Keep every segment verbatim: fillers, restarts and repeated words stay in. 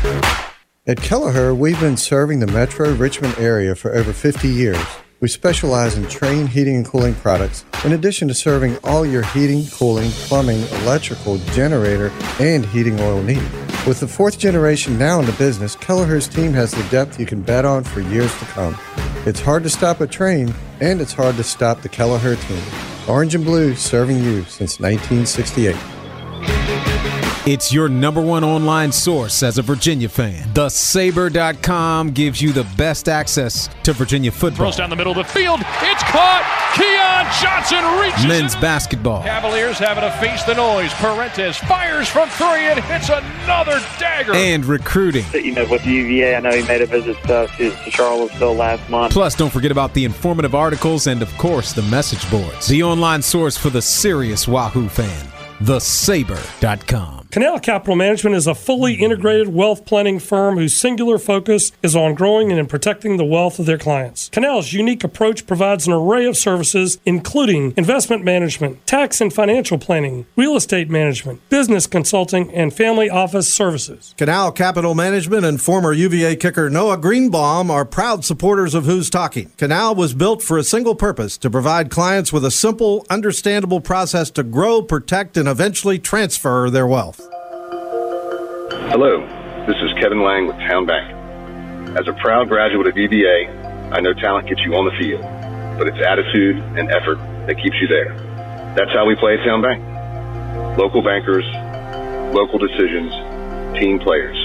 At Kelleher, we've been serving the Metro Richmond area for over fifty years. We specialize in Trane heating and cooling products, in addition to serving all your heating, cooling, plumbing, electrical, generator, and heating oil needs. With the fourth generation now in the business, Kelleher's team has the depth you can bet on for years to come. It's hard to stop a Trane, and it's hard to stop the Kelleher team. Orange and blue serving you since nineteen sixty-eight. It's your number one online source as a Virginia fan. The Saber dot com gives you the best access to Virginia football. Throws down the middle of the field. It's caught. Keon Johnson reaches. Men's basketball. Cavaliers having to face the noise. Parentes fires from three and hits another dagger. And recruiting. You know, with U V A, I know he made a visit uh, to, to Charlottesville last month. Plus, don't forget about the informative articles and, of course, the message boards. The online source for the serious Wahoo fan. The Saber dot com. Canal Capital Management is a fully integrated wealth planning firm whose singular focus is on growing and in protecting the wealth of their clients. Canal's unique approach provides an array of services, including investment management, tax and financial planning, real estate management, business consulting, and family office services. Canal Capital Management and former U V A kicker Noah Greenbaum are proud supporters of Who's Talking. Canal was built for a single purpose, to provide clients with a simple, understandable process to grow, protect, and eventually transfer their wealth. Hello, this is Kevin Lang with Town Bank. As a proud graduate of U V A, I know talent gets you on the field, but it's attitude and effort that keeps you there. That's how we play at Town Bank. Local bankers, local decisions, team players.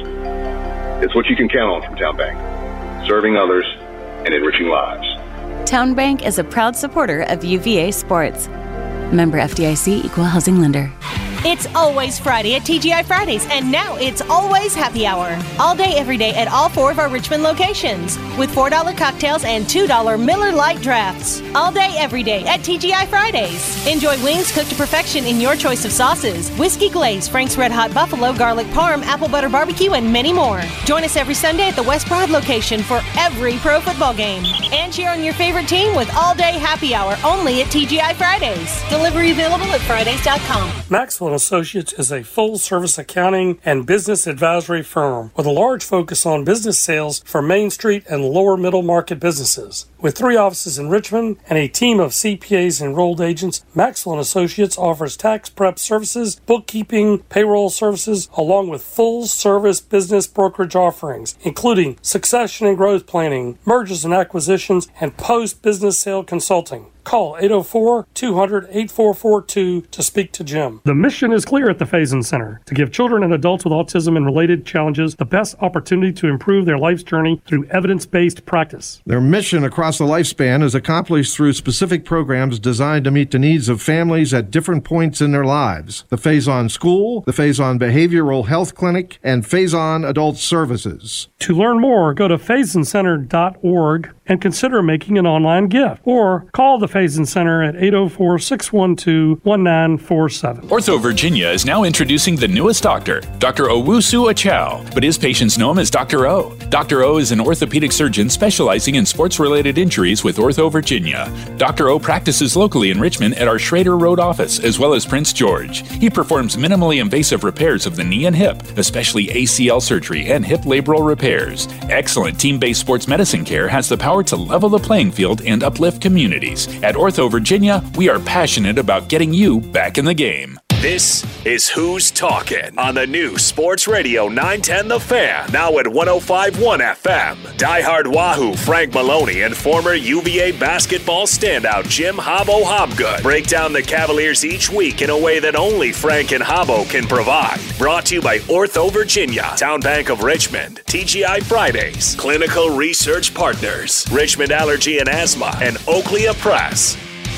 It's what you can count on from Town Bank, serving others and enriching lives. Town Bank is a proud supporter of U V A sports. Member F D I C, Equal Housing Lender. It's always Friday at T G I Fridays, and now it's always happy hour. All day, every day at all four of our Richmond locations, with four dollar cocktails and two dollar Miller Lite drafts. All day, every day at T G I Fridays. Enjoy wings cooked to perfection in your choice of sauces, whiskey glaze, Frank's Red Hot Buffalo, garlic parm, apple butter barbecue, and many more. Join us every Sunday at the West Broad location for every pro football game. And cheer on your favorite team with all day happy hour only at T G I Fridays. Delivery available at Fridays dot com. Maxwell Associates is a full-service accounting and business advisory firm with a large focus on business sales for Main Street and lower middle market businesses. With three offices in Richmond and a team of C P As and enrolled agents, Maxwell Associates offers tax prep services, bookkeeping, payroll services, along with full-service business brokerage offerings, including succession and growth planning, mergers and acquisitions, and post-business sale consulting. Call eight oh four, two hundred, eight four four two to speak to Jim. The mission is clear at the Faison Center: to give children and adults with autism and related challenges the best opportunity to improve their life's journey through evidence-based practice. Their mission across the lifespan is accomplished through specific programs designed to meet the needs of families at different points in their lives. The Faison School, the Faison Behavioral Health Clinic, and Faison Adult Services. To learn more, go to faison center dot org and consider making an online gift, or call the Faison Center at eight oh four, six one two, one nine four seven. Ortho Virginia is now introducing the newest doctor, Doctor Owusu Achow, but his patients know him as Doctor O. Doctor O is an orthopedic surgeon specializing in sports-related injuries with Ortho Virginia. Doctor O practices locally in Richmond at our Schrader Road office, as well as Prince George. He performs minimally invasive repairs of the knee and hip, especially A C L surgery and hip labral repairs. Excellent team-based sports medicine care has the power to level the playing field and uplift communities. At Ortho Virginia, we are passionate about getting you back in the game. This is Who's Talking on the new Sports Radio nine ten The Fan, now at one oh five point one F M. Diehard Wahoo Frank Maloney and former U V A basketball standout Jim Habbo Hobgood break down the Cavaliers each week in a way that only Frank and Habbo can provide. Brought to you by Ortho Virginia, Town Bank of Richmond, T G I Fridays, Clinical Research Partners, Richmond Allergy and Asthma, and Oakley Press.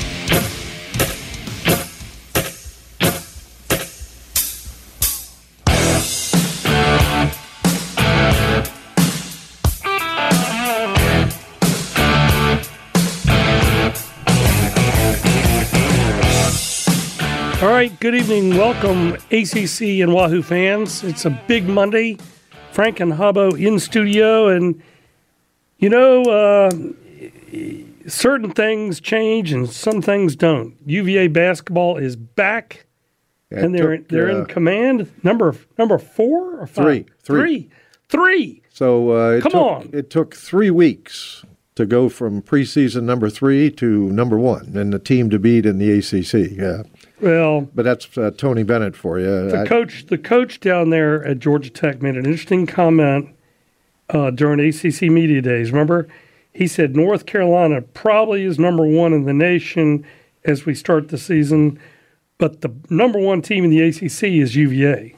All right, good evening. Welcome, A C C and Wahoo fans. It's a big Monday. Frank and Habbo in studio, and you know, uh, certain things change and some things don't. U V A basketball is back, That and they're took, they're uh, in command. Number number four or five? Three. Three. Three. Three. So uh, it Come took, on. It took three weeks to go from preseason number three to number one, and the team to beat in the A C C. Yeah. Well, but that's uh, Tony Bennett for you. The I, coach, the coach down there at Georgia Tech made an interesting comment uh, during A C C Media Days. Remember, he said North Carolina probably is number one in the nation as we start the season, but the number one team in the A C C is U V A.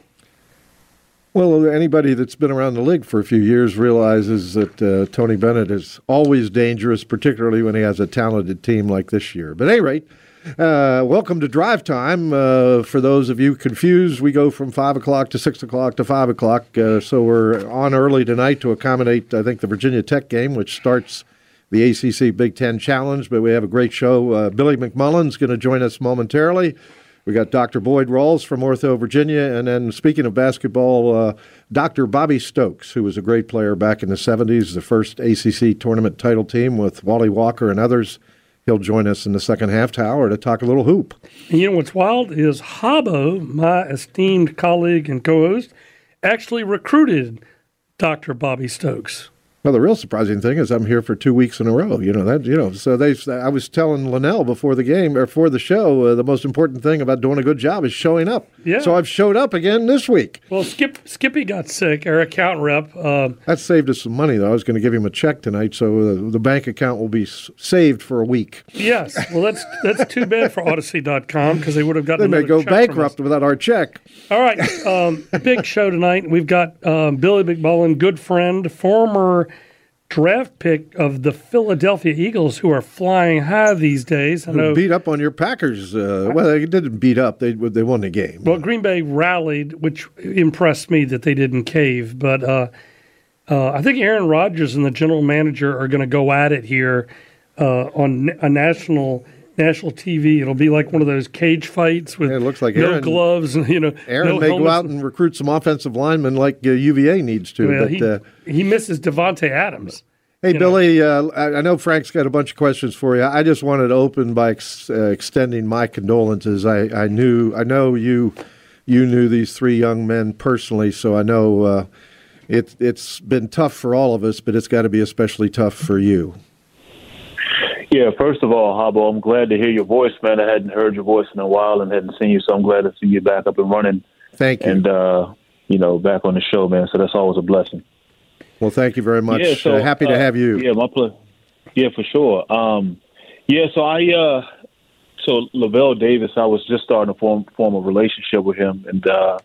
Well, anybody that's been around the league for a few years realizes that uh, Tony Bennett is always dangerous, particularly when he has a talented team like this year. But at any rate, uh, welcome to Drive Time. Uh, for those of you confused, we go from five o'clock to six o'clock to five o'clock. Uh, so we're on early tonight to accommodate, I think, the Virginia Tech game, which starts the A C C Big Ten Challenge. But we have a great show. Uh, Billy McMullen's going to join us momentarily. We got Doctor Boyd Rawls from Ortho, Virginia, and then speaking of basketball, uh, Doctor Bobby Stokes, who was a great player back in the seventies, the first A C C tournament title team with Wally Walker and others. He'll join us in the second half hour to talk a little hoop. And you know what's wild is Habbo, my esteemed colleague and co-host, actually recruited Doctor Bobby Stokes. Well, the real surprising thing is I'm here for two weeks in a row. You know that. You know, so they. I was telling Linnell before the game or before the show, uh, the most important thing about doing a good job is showing up. Yeah. So I've showed up again this week. Well, Skip Skippy got sick. Our account rep. Uh, that saved us some money, though. I was going to give him a check tonight, so the, the bank account will be s- saved for a week. Yes. Well, that's that's too bad for Odyssey dot com because they would have gotten. They may go check bankrupt without our check. All right. Um, big show tonight. We've got um, Billy McMullen, good friend, former draft pick of the Philadelphia Eagles, who are flying high these days. I know, beat up on your Packers. Uh, well, they didn't beat up. They they won the game. Well, Green Bay rallied, which impressed me that they didn't cave. But uh, uh, I think Aaron Rodgers and the general manager are going to go at it here uh, on a national national T V. It'll be like one of those cage fights with yeah, it looks like no Aaron, gloves. And, you know, Aaron no may helmets. go out and recruit some offensive linemen like uh, U V A needs to. Well, but he, uh, he misses Devontae Adams. Hey, you Billy, uh, I I know Frank's got a bunch of questions for you. I just wanted to open by ex- uh, extending my condolences. I, I knew, I know you, you knew these three young men personally, so I know uh, it, it's been tough for all of us, but it's got to be especially tough for you. Yeah, first of all, Habbo, I'm glad to hear your voice, man. I hadn't heard your voice in a while and hadn't seen you, so I'm glad to see you back up and running. Thank you. And, uh, you know, back on the show, man, so that's always a blessing. Well, thank you very much. Yeah, so, uh, happy to uh, have you. Yeah, my pleasure. Yeah, for sure. Um, yeah, so I, uh, so Lavelle Davis, I was just starting to form form a relationship with him, and uh,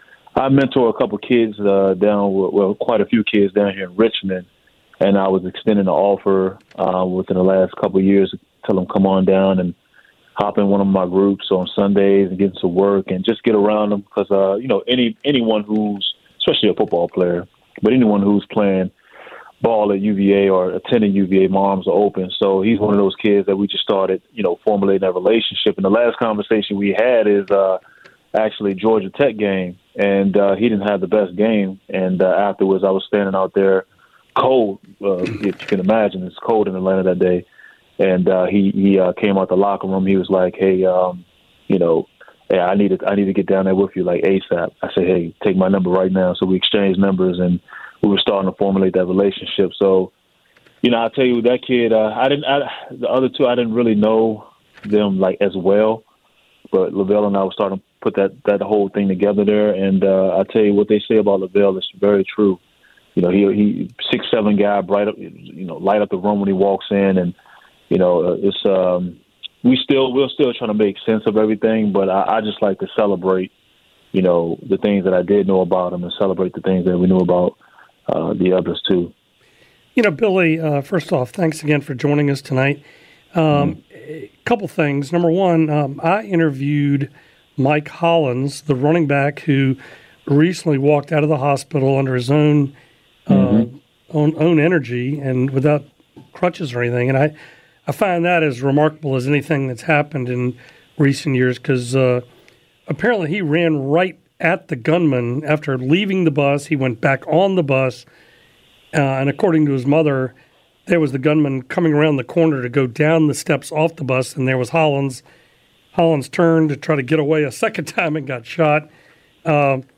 I mentor a couple kids uh, down, well, quite a few kids down here in Richmond, and I was extending an offer uh, within the last couple of years to tell them come on down and hop in one of my groups on Sundays and get into work and just get around them because uh, you know any anyone who's especially a football player. But anyone who's playing ball at U V A or attending U V A, my arms are open. So he's one of those kids that we just started, you know, formulating that relationship. And the last conversation we had is uh, actually Georgia Tech game, and uh, he didn't have the best game. And uh, afterwards, I was standing out there cold. Uh, if you can imagine, it's cold in Atlanta that day. And uh, he he uh, came out the locker room. He was like, "Hey, um, you know." Hey, I need to I need to get down there with you like ASAP. I said, hey, take my number right now. So we exchanged numbers, and we were starting to formulate that relationship. So, you know, I'll tell you, that kid, uh, I didn't. I, the other two, I didn't really know them like as well. But Lavelle and I were starting to put that that whole thing together there. And uh, I tell you, what they say about Lavelle is very true. You know, he he six seven guy, bright up, you know, light up the room when he walks in, and you know, it's. Um, We still we're still trying to make sense of everything, but I, I just like to celebrate, you know, the things that I did know about him and celebrate the things that we knew about uh, the others too. You know, Billy. Uh, first off, thanks again for joining us tonight. Um, mm-hmm. A couple things. Number one, um, I interviewed Mike Hollins, the running back who recently walked out of the hospital under his own uh, mm-hmm. own own energy and without crutches or anything, and I. I find that as remarkable as anything that's happened in recent years because uh, apparently he ran right at the gunman after leaving the bus. He went back on the bus, uh, and according to his mother, there was the gunman coming around the corner to go down the steps off the bus, and there was Hollins. Hollins turned to try to get away a second time and got shot. Uh,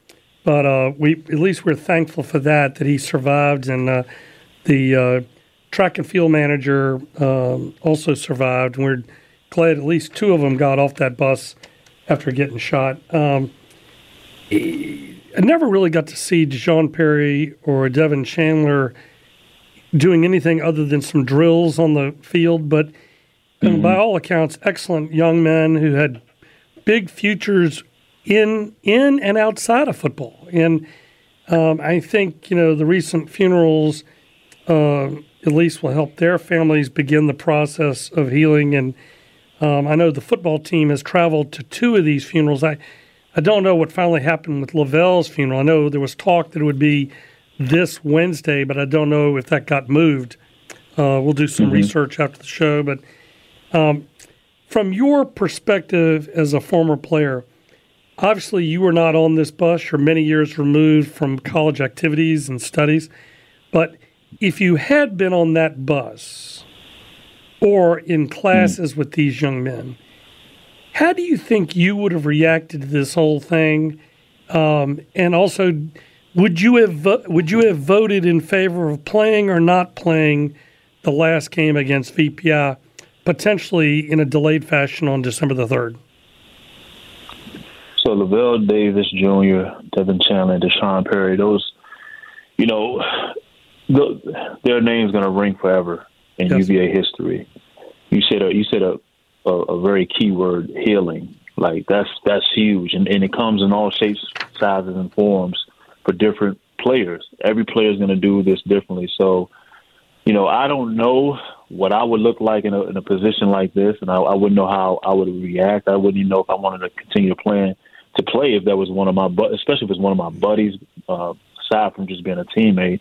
but uh, we at least we're thankful for that that he survived, and uh, the uh, track and field manager um, also survived. And we're glad at least two of them got off that bus after getting shot. Um, I never really got to see Deshaun Perry or Devin Chandler doing anything other than some drills on the field, but mm-hmm. by all accounts, excellent young men who had big futures in in and outside of football. And um, I think, you know, the recent funerals uh, at least will help their families begin the process of healing. And um, I know the football team has traveled to two of these funerals. I, I don't know what finally happened with Lavelle's funeral. I know there was talk that it would be this Wednesday, but I don't know if that got moved. Uh, we'll do some mm-hmm. research after the show. But um, from your perspective as a former player, obviously you were not on this bus. You're many years removed from college activities and studies. But if you had been on that bus or in classes mm-hmm. with these young men, how do you think you would have reacted to this whole thing? Um, and also, would you have vo- would you have voted in favor of playing or not playing the last game against V P I, potentially in a delayed fashion on December the third? So Lavelle Davis Junior, Devin Chandler, and Deshaun Perry, those, you know, the, their name's going to ring forever in yes. U V A history. You said a, you said a, a, a very key word, healing. Like that's that's huge, and, and it comes in all shapes, sizes, and forms for different players. Every player is going to do this differently. So, you know, I don't know what I would look like in a, in a position like this, and I, I wouldn't know how I would react. I wouldn't even know if I wanted to continue to play to play if that was one of my, especially if it was one of my buddies, uh, aside from just being a teammate.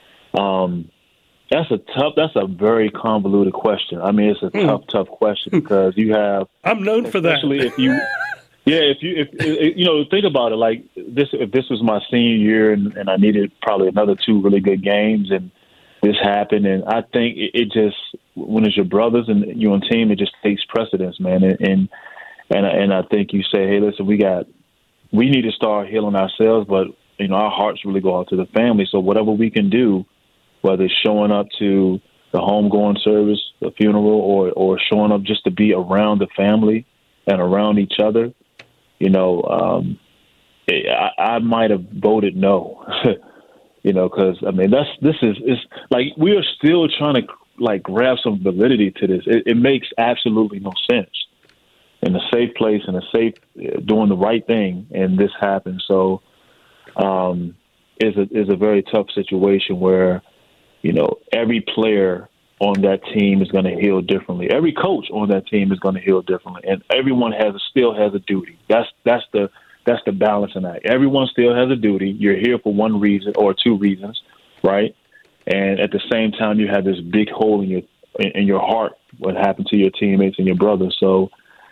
Um, that's a tough. That's a very convoluted question. I mean, it's a mm. tough, tough question because you have. I'm known for that. Especially if you. Yeah, if you if, if you know, think about it. Like this, if this was my senior year and, and I needed probably another two really good games, and this happened, and I think it, it just when it's your brothers and you're on team, it just takes precedence, man. And and and, and I think you say, hey, listen, we got we need to start healing ourselves, but you know, our hearts really go out to the family. So whatever we can do, whether it's showing up to the homegoing service, the funeral, or or showing up just to be around the family and around each other. You know, um, I, I might have voted no, you know, because, I mean, that's this is it's like we are still trying to, like, grab some validity to this. It, it makes absolutely no sense. In a safe place, in a safe, uh, doing the right thing, and this happens. So um, it's, a, it's a very tough situation where, you know, every player on that team is going to heal differently. Every coach on that team is going to heal differently, and everyone has still has a duty. That's that's the that's the balancing act. Everyone still has a duty. You're here for one reason or two reasons, right? And at the same time, you have this big hole in your in your heart. What happened to your teammates and your brothers? So,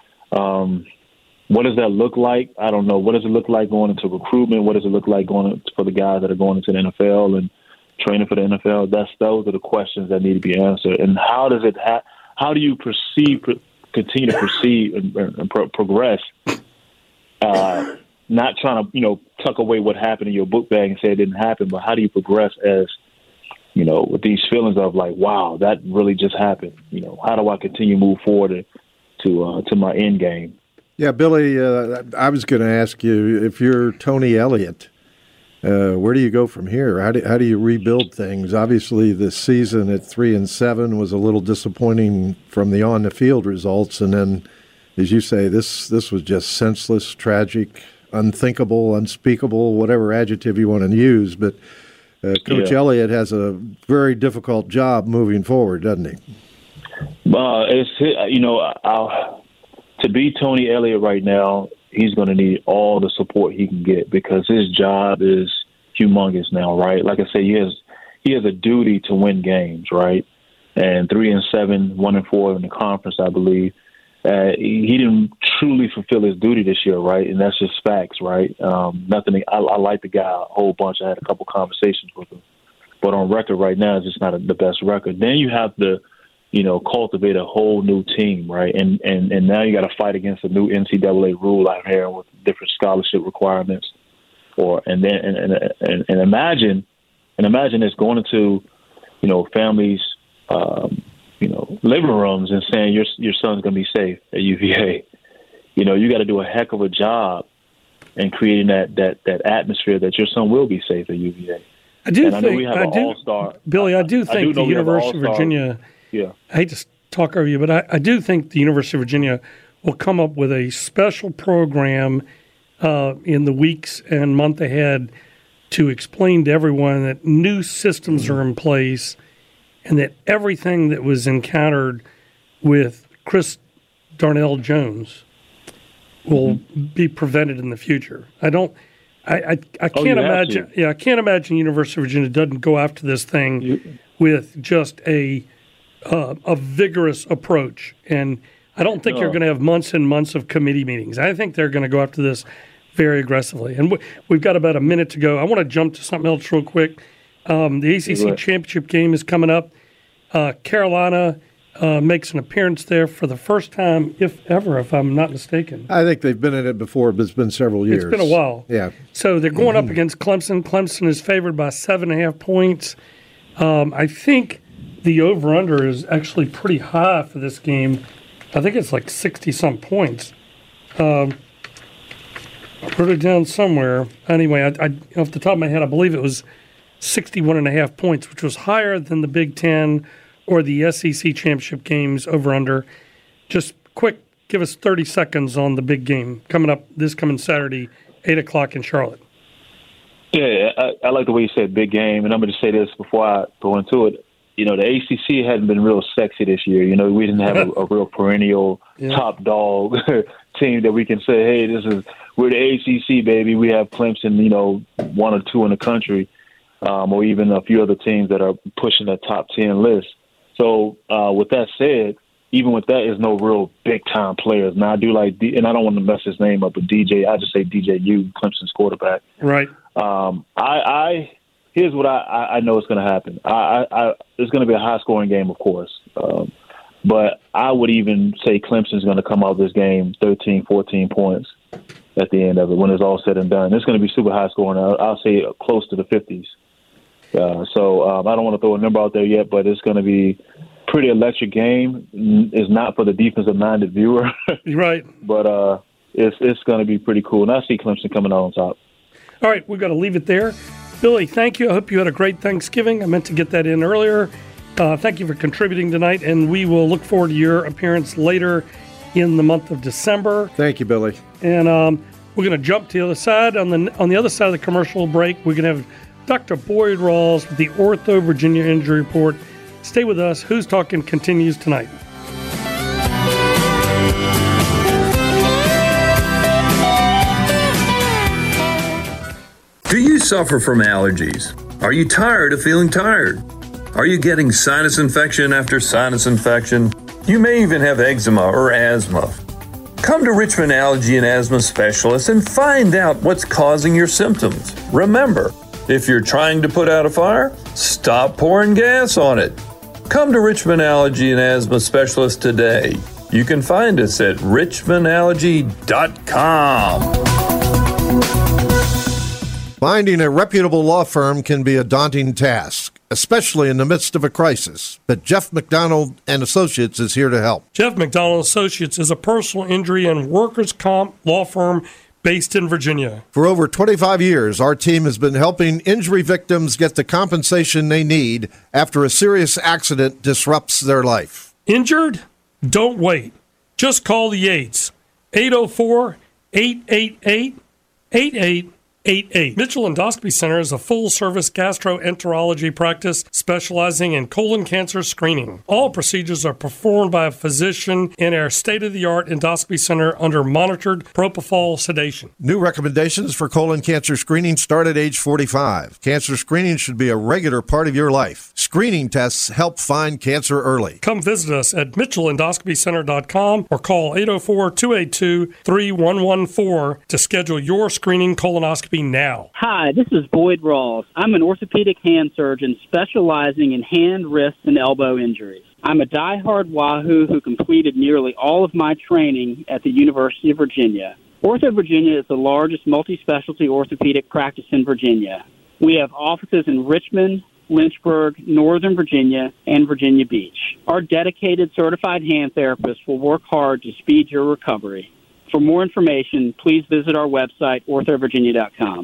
um, what does that look like? I don't know. What does it look like going into recruitment? What does it look like going for the guys that are going into the N F L and training for the N F L? That's those are the questions that need to be answered. And how does it? Ha- how do you proceed? Pro- continue to proceed and, and pro- progress? Uh, not trying to you know tuck away what happened in your book bag and say it didn't happen, but how do you progress as you know with these feelings of like, wow, that really just happened. You know, how do I continue to move forward to uh, to my end game? Yeah, Billy, uh, I was going to ask you if you're Tony Elliott. Uh, where do you go from here? How do how do you rebuild things? Obviously, this season at three and seven was a little disappointing from the on the field results, and then, as you say, this this was just senseless, tragic, unthinkable, unspeakable, whatever adjective you want to use. But uh, Coach yeah. Elliott has a very difficult job moving forward, doesn't he? Uh, it's you know, I'll, to be Tony Elliott right now, he's going to need all the support he can get because his job is humongous now, right? Like I say, he has he has a duty to win games, right? And three and seven, one and four in the conference, I believe. Uh, he, he didn't truly fulfill his duty this year, right? And that's just facts, right? Um, nothing. I, I like the guy a whole bunch. I had a couple conversations with him, but on record right now, it's just not a, the best record. Then you have to, you know, cultivate a whole new team, right? And and, and now you got to fight against a new N C double A rule out here with different scholarship requirements. for. And then and, and, and, and imagine and imagine this going into, you know, families, um, you know, living rooms and saying your your son's going to be safe at U V A. You know, you got to do a heck of a job in creating that, that, that atmosphere that your son will be safe at U V A. I do and I think, know we have I an do, all-star. Billy, I do think I do the University of Virginia, yeah. I hate to talk over you, but I, I do think the University of Virginia will come up with a special program uh, in the weeks and month ahead to explain to everyone that new systems are in place and that everything that was encountered with Chris Darnell Jones will mm-hmm. be prevented in the future. I don't, I, I, I can't oh, imagine, yeah, I can't imagine University of Virginia doesn't go after this thing you, with just a uh, a vigorous approach. And I don't think no. you're going to have months and months of committee meetings. I think they're going to go after this very aggressively. And w- we've got about a minute to go. I want to jump to something else real quick. Um, the A C C right. championship game is coming up. Uh, Carolina uh, makes an appearance there for the first time, if ever, if I'm not mistaken. I think they've been in it before, but it's been several years. It's been a while. Yeah. So they're going mm-hmm. up against Clemson. Clemson is favored by seven and a half points. Um, I think the over-under is actually pretty high for this game. I think it's like sixty-some points. Um, I wrote it down somewhere. Anyway, I, I, off the top of my head, I believe it was sixty-one and a half points, which was higher than the Big Ten or the S E C championship games over-under. Just quick, give us thirty seconds on the big game coming up this coming Saturday, eight o'clock in Charlotte. Yeah, I, I like the way you said big game, and I'm going to say this before I go into it. You know, the A C C hadn't been real sexy this year. You know, we didn't have a, a real perennial yeah. top dog team that we can say, hey, this is we're the A C C, baby. We have Clemson, you know, one or two in the country, um, or even a few other teams that are pushing that top ten list. So uh, with that said, even with that, there's no real big-time players. Now, I do like – and I don't want to mess his name up, but D J – I just say D J U, Clemson's quarterback. Right. Um, I, I here's what I, I know is going to happen. I, I, I it's going to be a high-scoring game, of course, um, but I would even say Clemson's going to come out of this game thirteen, fourteen points at the end of it when it's all said and done. It's going to be super high-scoring. I'll, I'll say close to the fifties. Uh, so um, I don't want to throw a number out there yet, but it's going to be a pretty electric game. It's not for the defensive-minded viewer, right? But uh, it's it's going to be pretty cool, and I see Clemson coming out on top. All right, we've got to leave it there. Billy, thank you. I hope you had a great Thanksgiving. I meant to get that in earlier. Uh, thank you for contributing tonight, and we will look forward to your appearance later in the month of December. Thank you, Billy. And um, we're going to jump to the other side. On the on the other side of the commercial break, we're going to have Doctor Boyd Rawls with the Ortho Virginia Injury Report. Stay with us. Who's Talking continues tonight. Do you suffer from allergies? Are you tired of feeling tired? Are you getting sinus infection after sinus infection? You may even have eczema or asthma. Come to Richmond Allergy and Asthma Specialists and find out what's causing your symptoms. Remember, if you're trying to put out a fire, stop pouring gas on it. Come to Richmond Allergy and Asthma Specialists today. You can find us at richmond allergy dot com. Finding a reputable law firm can be a daunting task, especially in the midst of a crisis. But Jeff McDonald and Associates is here to help. Jeff McDonald Associates is a personal injury and workers' comp law firm based in Virginia. For over twenty-five years, our team has been helping injury victims get the compensation they need after a serious accident disrupts their life. Injured? Don't wait. Just call the Yates. eight oh four, eight eight eight, eight eight eight eight. Mitchell Endoscopy Center is a full-service gastroenterology practice specializing in colon cancer screening. All procedures are performed by a physician in our state-of-the-art endoscopy center under monitored propofol sedation. New recommendations for colon cancer screening start at age forty-five. Cancer screening should be a regular part of your life. Screening tests help find cancer early. Come visit us at mitchell endoscopy center dot com or call eight oh four, two eight two, three one one four to schedule your screening colonoscopy now. Hi, this is Boyd Rawls. I'm an orthopedic hand surgeon specializing in hand, wrist, and elbow injuries. I'm a diehard Wahoo who completed nearly all of my training at the University of Virginia. Ortho Virginia is the largest multi-specialty orthopedic practice in Virginia. We have offices in Richmond, Lynchburg, Northern Virginia, and Virginia Beach. Our dedicated certified hand therapists will work hard to speed your recovery. For more information, please visit our website, ortho virginia dot com.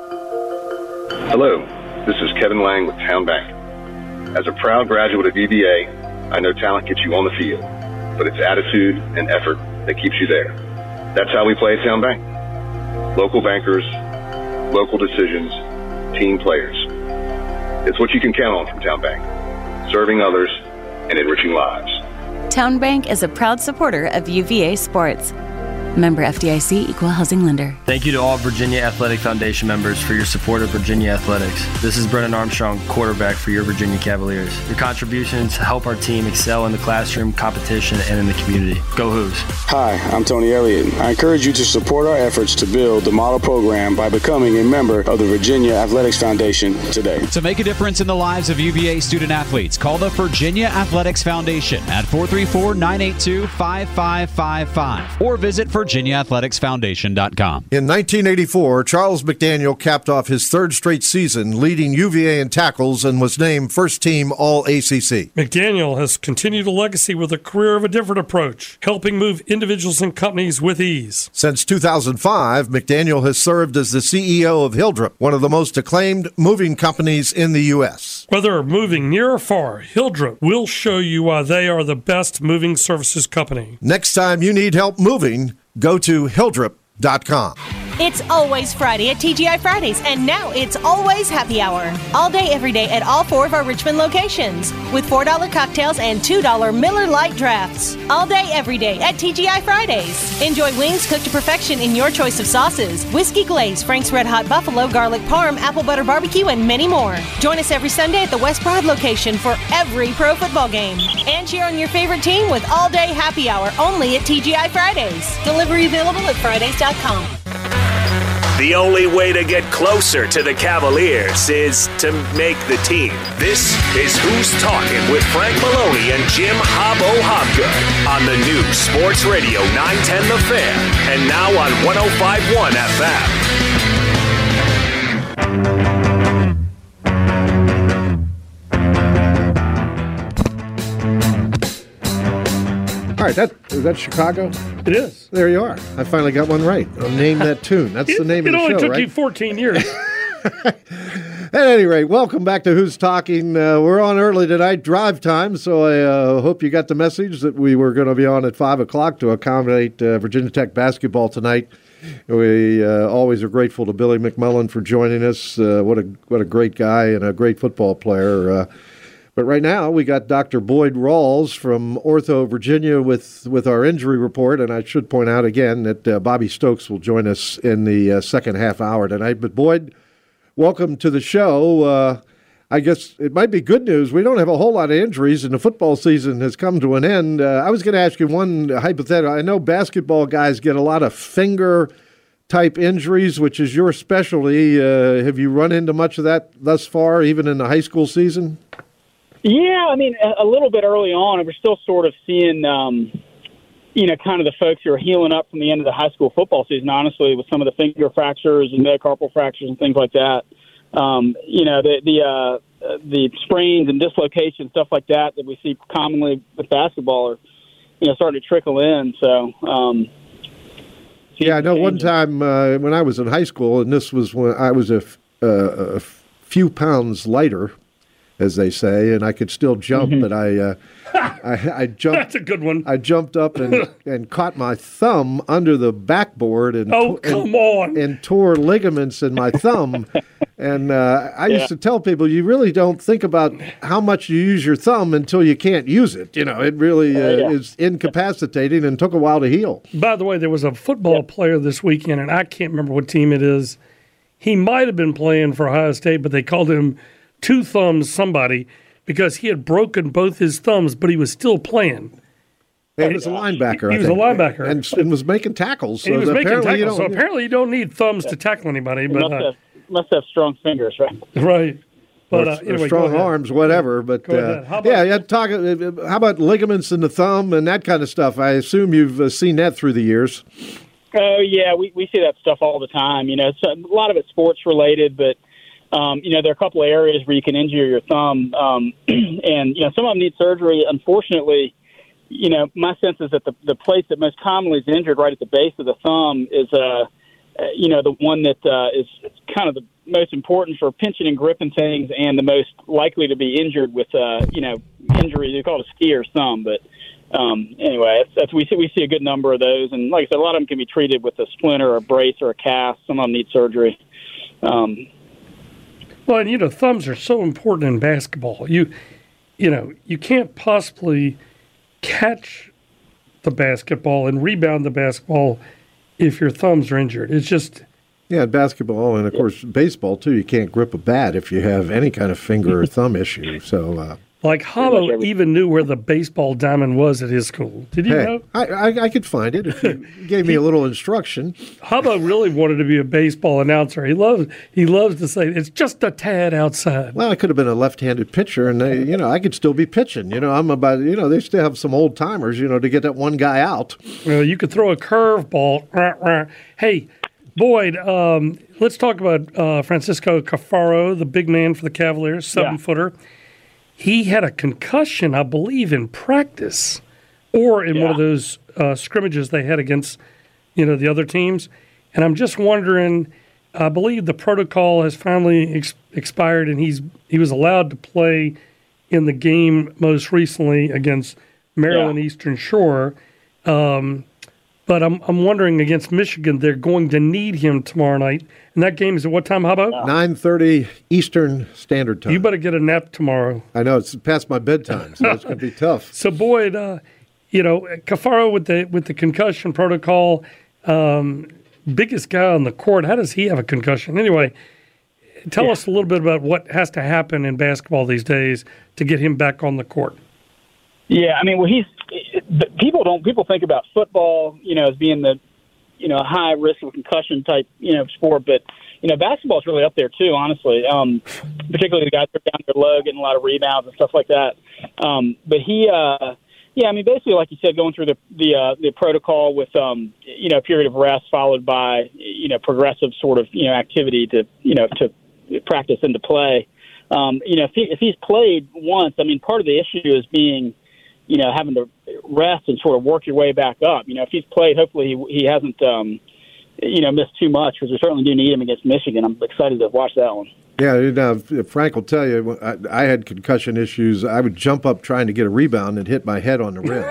Hello, this is Kevin Lang with Town Bank. As a proud graduate of U V A, I know talent gets you on the field, but it's attitude and effort that keeps you there. That's how we play at Town Bank. Local bankers, local decisions, team players. It's what you can count on from Town Bank, serving others and enriching lives. Town Bank is a proud supporter of U V A sports. Member F D I C, Equal Housing Lender. Thank you to all Virginia Athletic Foundation members for your support of Virginia athletics. This is Brennan Armstrong, quarterback for your Virginia Cavaliers. Your contributions help our team excel in the classroom, competition, and in the community. Go Hoos. Hi, I'm Tony Elliott. I encourage you to support our efforts to build the model program by becoming a member of the Virginia Athletics Foundation today. To make a difference in the lives of U V A student athletes, call the Virginia Athletics Foundation at four three four, nine eight two, five five five five or visit virginia athletics foundation dot com. In nineteen eighty-four, Charles McDaniel capped off his third straight season leading U V A in tackles and was named first team All A C C. McDaniel has continued a legacy with a career of a different approach, helping move individuals and companies with ease. Since two thousand five, McDaniel has served as the C E O of Hildrep, one of the most acclaimed moving companies in the U S. Whether moving near or far, Hildrep will show you why they are the best moving services company. Next time you need help moving, go to hildrep dot com. It's always Friday at T G I Fridays, and now it's always happy hour. All day, every day at all four of our Richmond locations with four dollar cocktails and two dollar Miller Lite drafts. All day, every day at T G I Fridays. Enjoy wings cooked to perfection in your choice of sauces, whiskey glaze, Frank's Red Hot Buffalo, garlic parm, apple butter barbecue, and many more. Join us every Sunday at the West Broad location for every pro football game. And cheer on your favorite team with all day happy hour only at T G I Fridays. Delivery available at fridays dot com. The only way to get closer to the Cavaliers is to make the team. This is Who's Talking with Frank Maloney and Jim Hobbo Hobgood on the new Sports Radio nine ten The Fan and now on one oh five point one F M. All right, that is that Chicago? It is. There you are. I finally got one right. I'll name that tune. That's it, the name of the show, It only took right? you fourteen years. At any rate, welcome back to Who's Talking. Uh, we're on early tonight, drive time, so I uh, hope you got the message that we were going to be on at five o'clock to accommodate uh, Virginia Tech basketball tonight. We uh, always are grateful to Billy McMullen for joining us. Uh, what a what a great guy and a great football player. Uh, But right now, we got Doctor Boyd Rawls from Ortho Virginia with, with our injury report. And I should point out again that uh, Bobby Stokes will join us in the uh, second half hour tonight. But Boyd, welcome to the show. Uh, I guess it might be good news. We don't have a whole lot of injuries, and the football season has come to an end. Uh, I was going to ask you one hypothetical. I know basketball guys get a lot of finger-type injuries, which is your specialty. Uh, have you run into much of that thus far, even in the high school season? Yeah, I mean, a, a little bit early on, we're still sort of seeing, um, you know, kind of the folks who are healing up from the end of the high school football season, honestly, with some of the finger fractures and metacarpal fractures and things like that. Um, you know, the the, uh, the sprains and dislocations, stuff like that, that we see commonly with basketball are, you know, starting to trickle in. So, um, yeah, I know one time uh, when I was in high school, and this was when I was a, f- uh, a few pounds lighter, as they say, and I could still jump, mm-hmm. but I, uh, I, I jumped. That's a good one. I jumped up and, and caught my thumb under the backboard and oh come and, on and tore ligaments in my thumb. And uh, I yeah. used to tell people, you really don't think about how much you use your thumb until you can't use it. You know, it really uh, uh, yeah. is incapacitating and took a while to heal. By the way, there was a football yeah. player this weekend, and I can't remember what team it is. He might have been playing for Ohio State, but they called him Two Thumbs somebody because he had broken both his thumbs, but he was still playing. He was a linebacker. He I was think. a linebacker, and, and was making tackles. So and he was making apparently tackles. You so apparently, you don't need thumbs yeah. to tackle anybody. But must, uh, have, must have strong fingers, right? Right. But or, uh, anyway, or strong arms, whatever. But uh, how about, yeah, yeah. Talk. How about ligaments in the thumb and that kind of stuff? I assume you've uh, seen that through the years. Oh, yeah, we, we see that stuff all the time. You know, so a lot of it's sports-related, but, um, you know, there are a couple of areas where you can injure your thumb, um, and, you know, some of them need surgery. Unfortunately, you know, my sense is that the, the place that most commonly is injured right at the base of the thumb is, uh, uh, you know, the one that uh, is kind of the most important for pinching and gripping things and the most likely to be injured with, uh, you know, injuries. They call it a skier's thumb, but Um, anyway, that's, that's, we see we see a good number of those, and like I said, a lot of them can be treated with a splinter, or a brace, or a cast. Some of them need surgery. Um, well, and you know, thumbs are so important in basketball. You, you know, you can't possibly catch the basketball and rebound the basketball if your thumbs are injured. It's just yeah, basketball and of course baseball too. You can't grip a bat if you have any kind of finger or thumb issue. So. Uh, Like Habo even knew where the baseball diamond was at his school. Did you hey, know? I, I, I could find it if you gave me a little instruction. Habo really wanted to be a baseball announcer. He loves he loves to say it's just a tad outside. Well, I could have been a left-handed pitcher, and they, you know, I could still be pitching. You know, I'm about you know they still have some old timers. You know, to get that one guy out. Well, you could throw a curveball. Hey, Boyd, um, let's talk about uh, Francisco Cafaro, the big man for the Cavaliers, seven yeah. footer. He had a concussion, I believe, in practice or in yeah. one of those uh, scrimmages they had against, you know, the other teams. And I'm just wondering, I believe the protocol has finally ex- expired, and he's he was allowed to play in the game most recently against Maryland yeah. Eastern Shore. Um, but I'm I'm wondering, against Michigan, they're going to need him tomorrow night. And that game is at what time? How about? nine thirty Eastern Standard Time. You better get a nap tomorrow. I know. It's past my bedtime, so it's going to be tough. So, Boyd, uh, you know, Cafaro with the with the concussion protocol, um, biggest guy on the court. How does he have a concussion? Anyway, tell yeah. us a little bit about what has to happen in basketball these days to get him back on the court. Yeah, I mean, well, he's people don't people think about football, you know, as being the you know high risk of concussion type you know sport, but you know basketball is really up there too, honestly. Um, particularly the guys that are down there low, getting a lot of rebounds and stuff like that. Um, but he, uh, yeah, I mean, basically, like you said, going through the the uh, the protocol with um, you know a period of rest followed by you know progressive sort of you know activity to you know to practice into play. Um, you know, if he if he's played once, I mean, part of the issue is being you know, having to rest and sort of work your way back up. You know, if he's played, hopefully he, he hasn't, um, you know, missed too much, because we certainly do need him against Michigan. I'm excited to watch that one. Yeah, you know, Frank will tell you, I, I had concussion issues. I would jump up trying to get a rebound and hit my head on the rim.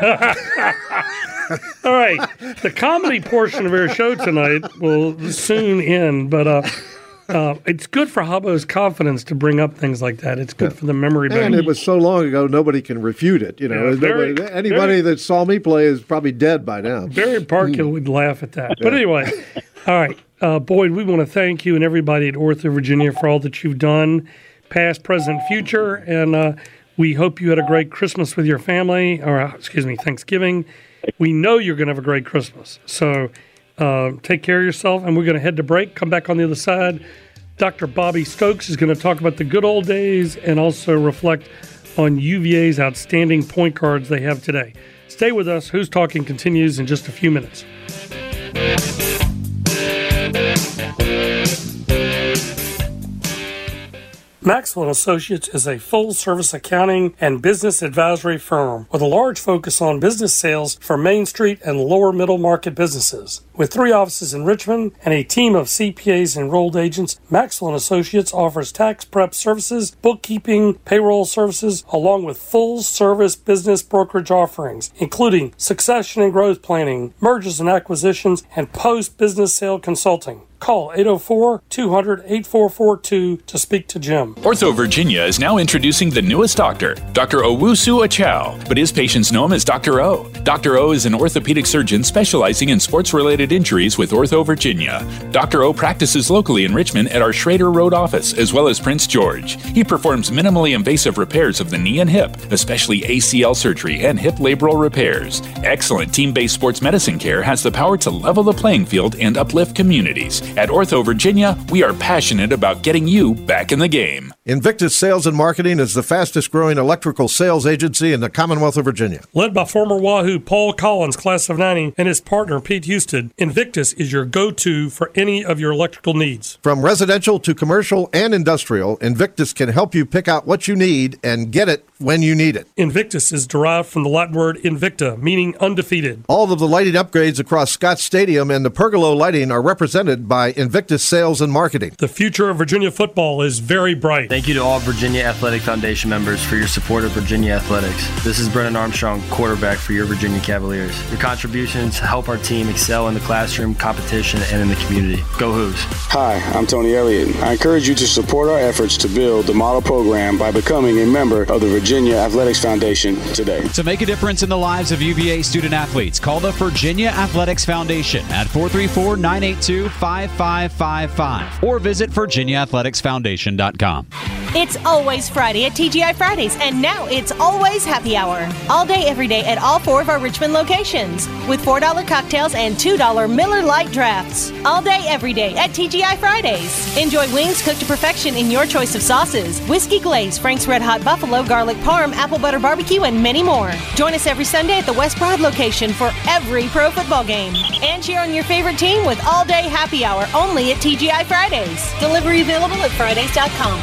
All right. The comedy portion of our show tonight will soon end, but uh, uh, it's good for Habo's confidence to bring up things like that. It's good yeah. for the memory bank. And it was so long ago, nobody can refute it. You know, yeah, very, nobody, anybody very, that saw me play is probably dead by now. Barry Parkhill would laugh at that. Yeah. But anyway, all right. Uh, Boyd, we want to thank you and everybody at Ortho Virginia for all that you've done, past, present, future, and uh, we hope you had a great Christmas with your family, or uh, excuse me, Thanksgiving. We know you're going to have a great Christmas, so uh, take care of yourself, and we're going to head to break, come back on the other side. Doctor Bobby Stokes is going to talk about the good old days and also reflect on U V A's outstanding point guards they have today. Stay with us. Who's Talking continues in just a few minutes. Maxwell and Associates is a full-service accounting and business advisory firm with a large focus on business sales for Main Street and lower middle market businesses. With three offices in Richmond and a team of C P As and enrolled agents, Maxwell and Associates offers tax prep services, bookkeeping, payroll services, along with full-service business brokerage offerings, including succession and growth planning, mergers and acquisitions, and post-business sale consulting. Call eight oh four, two hundred, eight four four two to speak to Jim. Ortho Virginia is now introducing the newest doctor, Doctor Owusu Achow, but his patients know him as Doctor O. Doctor O is an orthopedic surgeon specializing in sports-related injuries with Ortho Virginia. Doctor O practices locally in Richmond at our Schrader Road office, as well as Prince George. He performs minimally invasive repairs of the knee and hip, especially A C L surgery and hip labral repairs. Excellent team-based sports medicine care has the power to level the playing field and uplift communities. At Ortho Virginia, we are passionate about getting you back in the game. Invictus Sales and Marketing is the fastest-growing electrical sales agency in the Commonwealth of Virginia. Led by former Wahoo Paul Collins, class of ninety, and his partner Pete Houston, Invictus is your go-to for any of your electrical needs. From residential to commercial and industrial, Invictus can help you pick out what you need and get it when you need it. Invictus is derived from the Latin word invicta, meaning undefeated. All of the lighting upgrades across Scott Stadium and the pergola lighting are represented by Invictus Sales and Marketing. The future of Virginia football is very bright. Thank you to all Virginia Athletic Foundation members for your support of Virginia athletics. This is Brennan Armstrong, quarterback for your Virginia Cavaliers. Your contributions help our team excel in the classroom, competition, and in the community. Go Hoos. Hi, I'm Tony Elliott. I encourage you to support our efforts to build the model program by becoming a member of the Virginia Athletics Foundation today. To make a difference in the lives of U V A student athletes, call the Virginia Athletics Foundation at four three four, nine eight two, five five five five or visit virginia athletics foundation dot com. It's always Friday at T G I Fridays, and now it's always happy hour. All day, every day at all four of our Richmond locations with four dollar cocktails and two dollar Miller Lite drafts. All day, every day at T G I Fridays. Enjoy wings cooked to perfection in your choice of sauces, whiskey glaze, Frank's Red Hot Buffalo, garlic parm, apple butter barbecue, and many more. Join us every Sunday at the West Broad location for every pro football game. And cheer on your favorite team with all day happy hour only at T G I Fridays. Delivery available at Fridays dot com.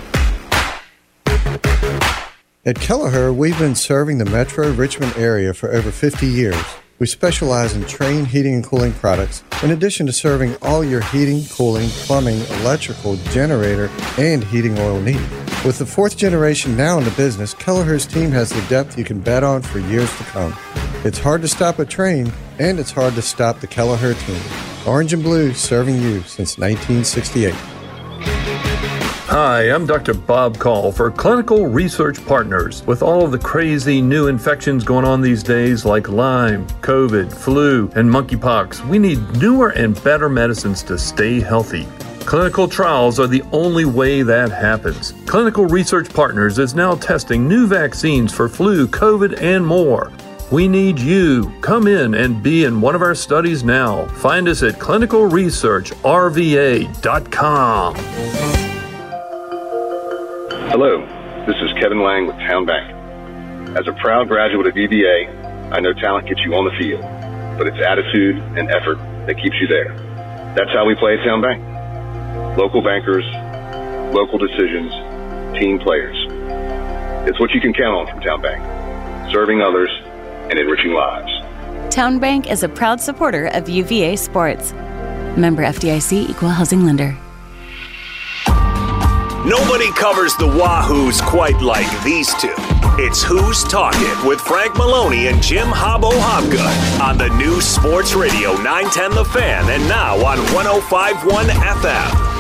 At Kelleher, we've been serving the metro Richmond area for over fifty years. We specialize in Trane heating and cooling products, in addition to serving all your heating, cooling, plumbing, electrical, generator, and heating oil needs. With the fourth generation now in the business, Kelleher's team has the depth you can bet on for years to come. It's hard to stop a Trane, and it's hard to stop the Kelleher team. Orange and blue serving you since nineteen sixty-eight. Hi, I'm Doctor Bob Call for Clinical Research Partners. With all of the crazy new infections going on these days like Lyme, COVID, flu, and monkeypox, we need newer and better medicines to stay healthy. Clinical trials are the only way that happens. Clinical Research Partners is now testing new vaccines for flu, COVID, and more. We need you. Come in and be in one of our studies now. Find us at clinical research r v a dot com. Hello, this is Kevin Lang with Town Bank. As a proud graduate of U V A, I know talent gets you on the field, but it's attitude and effort that keeps you there. That's how we play at Town Bank. Local bankers, local decisions, team players. It's what you can count on from Town Bank, serving others and enriching lives. Town Bank is a proud supporter of U V A sports. Member F D I C, Equal Housing Lender. Nobody covers the Wahoos quite like these two. It's Who's Talking with Frank Maloney and Jim Hobbo Hobgood on the new Sports Radio nine ten The Fan and now on one oh five point one F M.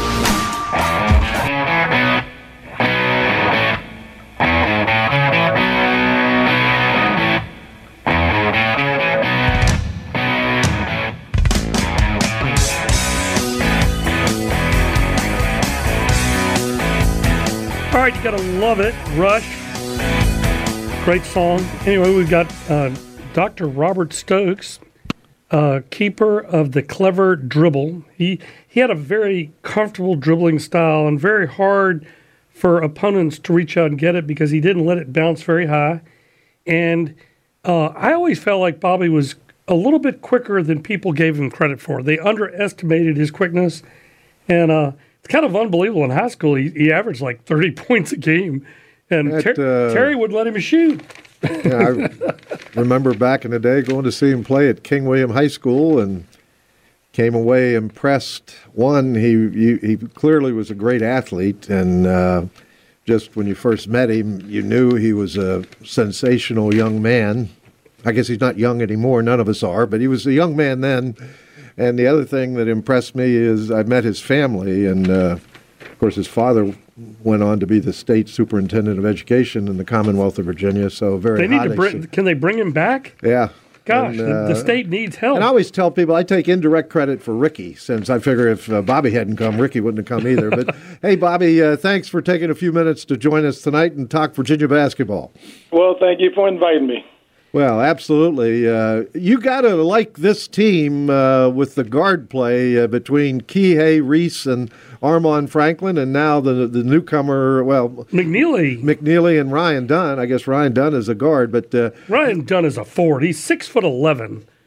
All right, you gotta love it. Rush. Great song. Anyway, we've got uh, Doctor Robert Stokes, uh, keeper of the clever dribble. He he had a very comfortable dribbling style and very hard for opponents to reach out and get it because he didn't let it bounce very high. And uh, I always felt like Bobby was a little bit quicker than people gave him credit for. They underestimated his quickness. And uh, it's kind of unbelievable. In high school, he, he averaged like thirty points a game. And That, Ter- uh, Terry wouldn't let him shoot. Yeah, I remember back in the day going to see him play at King William High School and came away impressed. One, he he, he clearly was a great athlete, and uh, just when you first met him, you knew he was a sensational young man. I guess he's not young anymore. None of us are, but he was a young man then. And the other thing that impressed me is I met his family, and uh, of course his father went on to be the state superintendent of education in the Commonwealth of Virginia. So very. They need hot to bring. Can they bring him back? Yeah. Gosh, And, the, uh, the state needs help. And I always tell people I take indirect credit for Ricky, since I figure if uh, Bobby hadn't come, Ricky wouldn't have come either. But hey, Bobby, uh, thanks for taking a few minutes to join us tonight and talk Virginia basketball. Well, thank you for inviting me. Well, absolutely. Uh, you got to like this team uh, with the guard play uh, between Kihei Reese and Armand Franklin, and now the the newcomer, well, McNeely. McNeely and Ryan Dunn. I guess Ryan Dunn is a guard, but uh, Ryan Dunn is a forward. He's six foot eleven.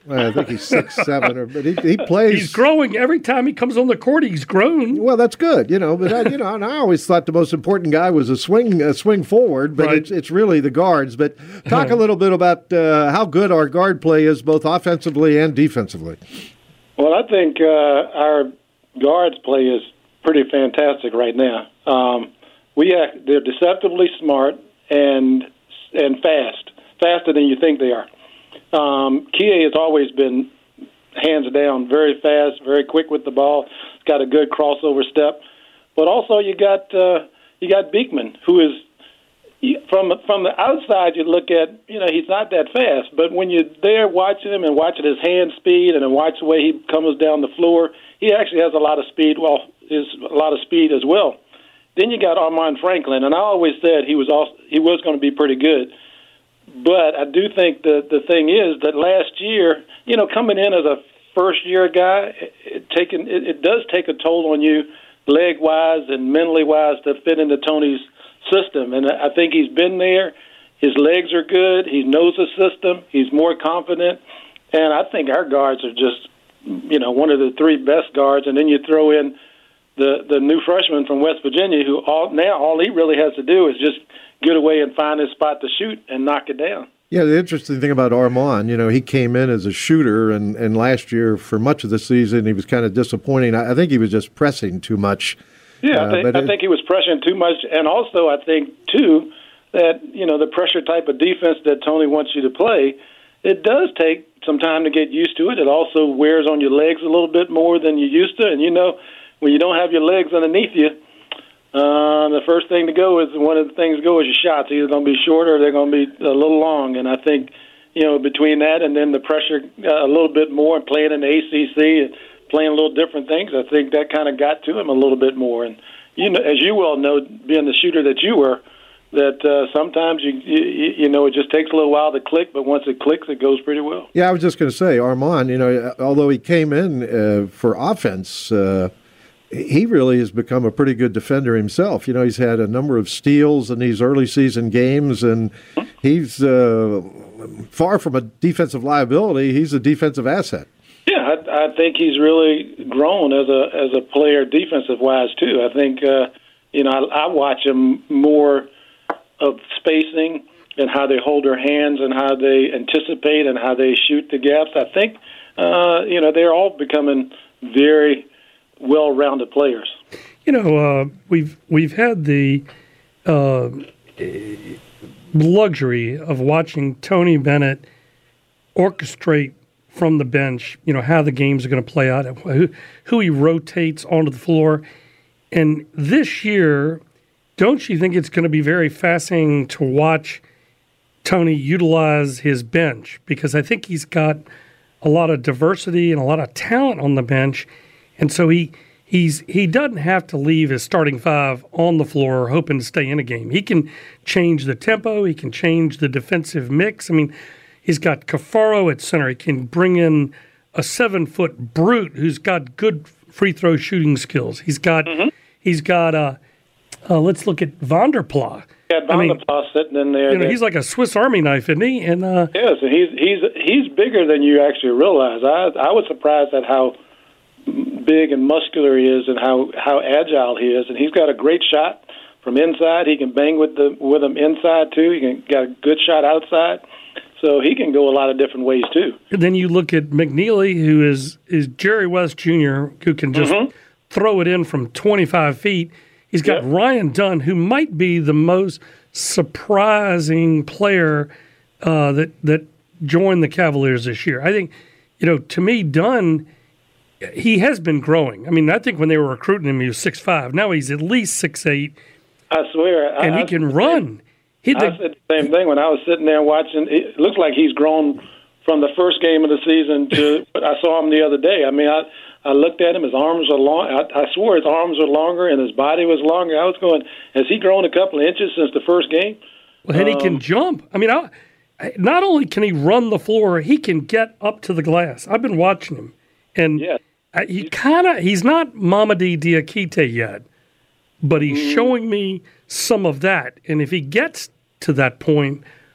I think he's six seven, or but he, he plays. He's growing every time he comes on the court. He's grown. Well, that's good, you know. But I, you know, and I always thought the most important guy was a swing, a swing forward. But Right. it's it's really the guards. But talk a little bit about uh, how good our guard play is, both offensively and defensively. Well, I think uh, our guards play is pretty fantastic right now. Um, we act, they're deceptively smart and and fast, faster than you think they are. Um, Kie has always been hands down very fast, very quick with the ball. He's got a good crossover step, but also you got uh, you got Beekman, who is from from the outside. You look at, you know, he's not that fast, but when you're there watching him and watching his hand speed and then watch the way he comes down the floor, he actually has a lot of speed. Well, is a lot of speed as well. Then you got Armaan Franklin, and I always said he was also, he was going to be pretty good. But I do think the the thing is that last year, you know, coming in as a first year guy, it taken it, it does take a toll on you, leg wise and mentally wise, to fit into Tony's system. And I think he's been there. His legs are good. He knows the system. He's more confident. And I think our guards are just, you know, one of the three best guards. And then you throw in the the new freshman from West Virginia, who all now all he really has to do is just get away and find his spot to shoot and knock it down. Yeah, the interesting thing about Armaan, you know, he came in as a shooter, and, and last year for much of the season he was kind of disappointing. I, I think he was just pressing too much. Yeah, uh, I, think, I it, think he was pressuring too much, and also I think too that, you know, the pressure type of defense that Tony wants you to play, it does take some time to get used to it. It also wears on your legs a little bit more than you used to, and you know, when you don't have your legs underneath you, Uh, the first thing to go is one of the things to go is your shots. Either going to be short or they're going to be a little long. And I think, you know, between that and then the pressure uh, a little bit more and playing in the A C C and playing a little different things, I think that kind of got to him a little bit more. And you know, as you well know, being the shooter that you were, that uh, sometimes you, you you know it just takes a little while to click, but once it clicks, it goes pretty well. Yeah, I was just going to say, Armaan, you know, although he came in uh, for offense. Uh, He really has become a pretty good defender himself. You know, he's had a number of steals in these early season games, and he's uh, far from a defensive liability. He's a defensive asset. Yeah, I, I think he's really grown as a as a player, defensive wise too. I think uh, you know I, I watch him more of spacing and how they hold their hands and how they anticipate and how they shoot the gaps. I think uh, you know they're all becoming very well-rounded players. You know, uh, we've we've had the uh, luxury of watching Tony Bennett orchestrate from the bench, you know, how the games are going to play out, who, who he rotates onto the floor. And this year, don't you think it's going to be very fascinating to watch Tony utilize his bench? Because I think he's got a lot of diversity and a lot of talent on the bench. And so he he's he doesn't have to leave his starting five on the floor hoping to stay in a game. He can change the tempo. He can change the defensive mix. I mean, he's got Cafaro at center. He can bring in a seven-foot brute who's got good free throw shooting skills. He's got mm-hmm. he's got uh, uh, let's look at Vanderpla. Yeah, Vanderpla I mean, sitting in there. You know, he's like a Swiss Army knife, isn't he? And uh, yes, and he's he's he's bigger than you actually realize. I I was surprised at how big and muscular he is and how, how agile he is. And he's got a great shot from inside. He can bang with the with him inside, too. He can got a good shot outside. So he can go a lot of different ways, too. And then you look at McNeely, who is, is Jerry West Junior, who can just mm-hmm. throw it in from twenty-five feet. He's got yep. Ryan Dunn, who might be the most surprising player uh, that that joined the Cavaliers this year. I think, you know, to me, Dunn, he has been growing. I mean, I think when they were recruiting him, he was six five. Now he's at least six eight. I swear. And I, he can run. He, I said the same thing when I was sitting there watching. It looks like he's grown from the first game of the season to I saw him the other day. I mean, I, I looked at him. His arms are long. I, I swore his arms are longer and his body was longer. I was going, has he grown a couple of inches since the first game? Well, and um, he can jump. I mean, I, not only can he run the floor, he can get up to the glass. I've been watching him. And yeah. he kind of, he's not Mamadi Diakite yet, but he's mm. showing me some of that. And if he gets to that point,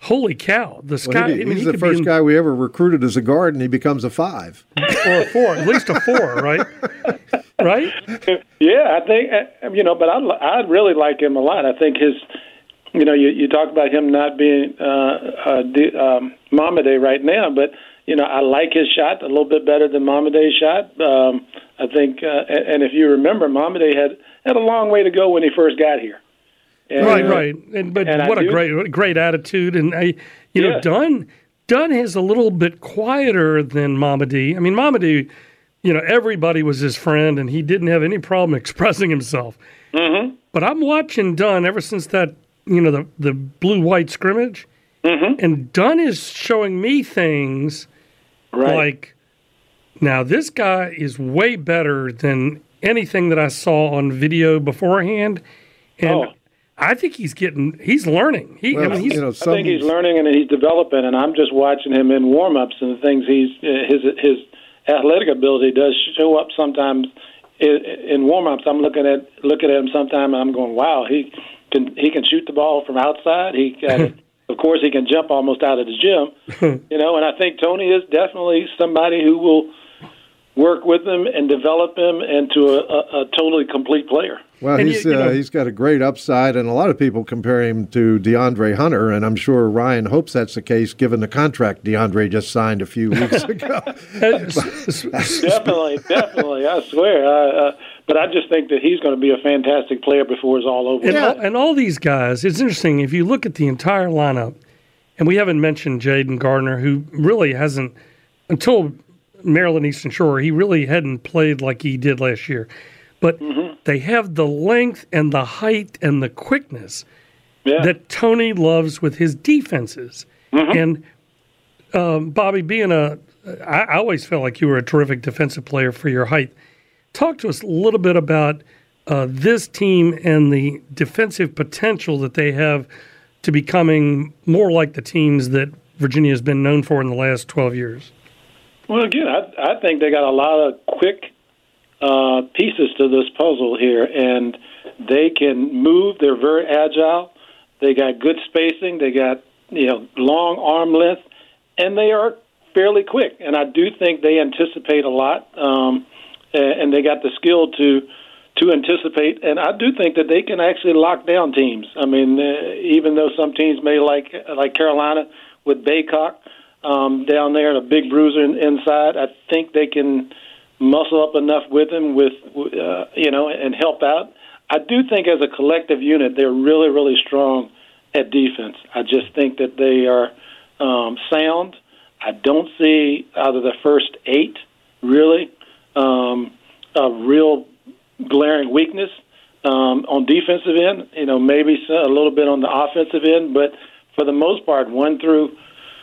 holy cow, the Well, guy. he, I mean, he's he the could be first in- guy we ever recruited as a guard, and he becomes a five. or a four, at least a four, right? Right? Yeah, I think uh, you know, but I I really like him a lot. I think his, you know, you you talk about him not being uh, uh, the, um, Mamade right now, but you know, I like his shot a little bit better than Mamade's shot. Um, I think, uh, and, and if you remember, Mamade had had a long way to go when he first got here. And, right, uh, right. And but and I what a do- great, great attitude, and I, you know, Yeah. Dunn, Dunn is a little bit quieter than Mamadi. I mean, Mamadi, you know, everybody was his friend, and he didn't have any problem expressing himself. Mm-hmm. But I'm watching Dunn ever since that, you know, the the blue white scrimmage, mm-hmm. and Dunn is showing me things Right. like, now this guy is way better than anything that I saw on video beforehand, and. Oh. I think he's getting, he's learning. He, Well, I mean, he's, you know, I think he's learning and he's developing, and I'm just watching him in warm-ups and the things he's uh, his his athletic ability does show up sometimes in, in warm-ups. I'm looking at looking at him sometimes, and I'm going, wow, he can he can shoot the ball from outside. He can, of course, he can jump almost out of the gym, you know. And I think Tony is definitely somebody who will work with him and develop him into a, a, a totally complete player. Well, And he's you- you uh, know- he's got a great upside, and a lot of people compare him to DeAndre Hunter, and I'm sure Ryan hopes that's the case given the contract DeAndre just signed a few weeks ago. definitely, definitely. I swear. Uh, uh, but I just think that he's going to be a fantastic player before it's all over. and, all, and all these guys, it's interesting, if you look at the entire lineup, and we haven't mentioned Jaden Gardner, who really hasn't, until Maryland Eastern Shore, he really hadn't played like he did last year. But Mm-hmm. they have the length and the height and the quickness Yeah. that Tony loves with his defenses. Mm-hmm. And um, Bobby, being a, I, I always felt like you were a terrific defensive player for your height. Talk to us a little bit about uh, this team and the defensive potential that they have to becoming more like the teams that Virginia has been known for in the last twelve years. Well, again, I, I think they got a lot of quick uh, pieces to this puzzle here, and they can move. They're very agile. They got good spacing. They got you know long arm length, and they are fairly quick. And I do think they anticipate a lot, um, and, and they got the skill to to anticipate. And I do think that they can actually lock down teams. I mean, uh, even though some teams may like like Carolina with Baycock um, down there and a big bruiser in, inside, I think they can muscle up enough with him with uh, you know and help out. I do think as a collective unit they're really really strong at defense. I just think that they are um, sound. I don't see out of the first eight really um, a real glaring weakness um, on defensive end. You know, maybe a little bit on the offensive end, but for the most part, one through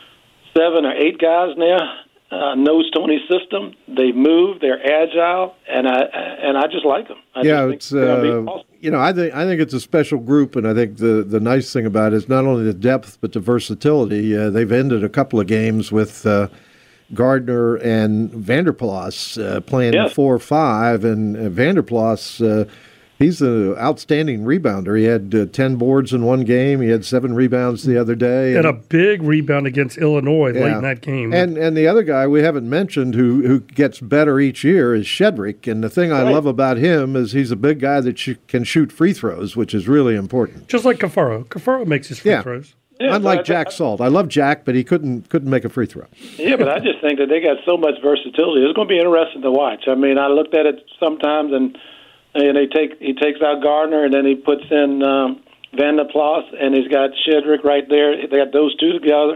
seven or eight guys now uh, knows Tony's system. They move, they're agile, and I and I just like them. I yeah, just it's think they're gonna be uh, awesome. you know I think I think it's a special group, and I think the the nice thing about it is not only the depth but the versatility. Uh, they've ended a couple of games with uh, Gardner and Vanderplas uh, playing Yes. four five, and uh, Vanderplas. Uh, He's an outstanding rebounder. He had uh, ten boards in one game. He had seven rebounds the other day. And a big rebound against Illinois late in that game. And and the other guy we haven't mentioned who who gets better each year is Shedrick. And the thing I Right. love about him is he's a big guy that sh- can shoot free throws, which is really important. Just like Cafaro. Cafaro makes his free Yeah. throws. Yeah, Unlike but I- Jack Salt. I love Jack, but he couldn't couldn't make a free throw. Yeah, but I just think that they got so much versatility. It's going to be interesting to watch. I mean, I looked at it sometimes, and and they take he takes out Gardner, and then he puts in um, Van der Plas, and he's got Shedrick right there. They got those two together.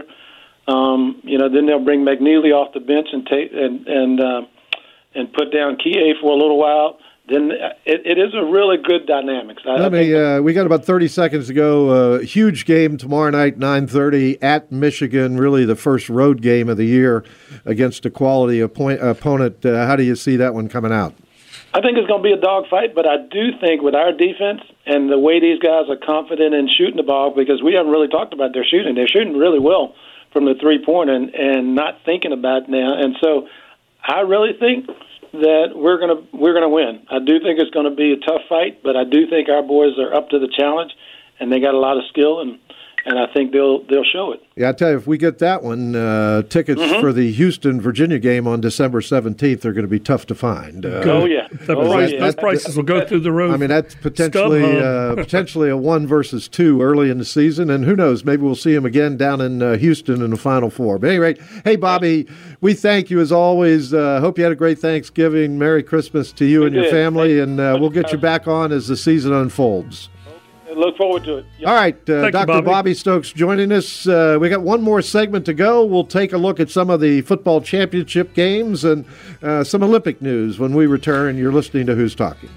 Um, you know, then they'll bring McNeely off the bench and take and and uh, and put down Kie for a little while. Then it, it is a really good dynamics. I, I Let think me. Uh, we got about thirty seconds to go. Uh, huge game tomorrow night, nine thirty at Michigan. Really, the first road game of the year against a quality oppo- opponent. Uh, how do you see that one coming out? I think it's going to be a dogfight, but I do think with our defense and the way these guys are confident in shooting the ball, because we haven't really talked about their shooting. They're shooting really well from the three-point and, and not thinking about it now. And so I really think that we're going to we're going to win. I do think it's going to be a tough fight, but I do think our boys are up to the challenge, and they got a lot of skill, and and I think they'll they'll show it. Yeah, I tell you, if we get that one, uh, tickets Mhm. for the Houston Virginia game on December seventeenth are going to be tough to find. Uh, Oh, yeah. The Oh, price, yeah. those prices will go through the roof. I mean, that's potentially StubHub. uh, potentially a one versus two early in the season, and who knows? Maybe we'll see him again down in uh, Houston in the Final Four. But anyway, hey Bobby, we thank you as always. Uh, hope you had a great Thanksgiving. Merry Christmas to you We and your did. family, and uh, we'll get you back on as the season unfolds. Look forward to it. All right, uh, Thank you, Doctor Bobby. Bobby Stokes joining us. Uh, we got one more segment to go. We'll take a look at some of the football championship games and uh, some Olympic news when we return. You're listening to Who's Talking.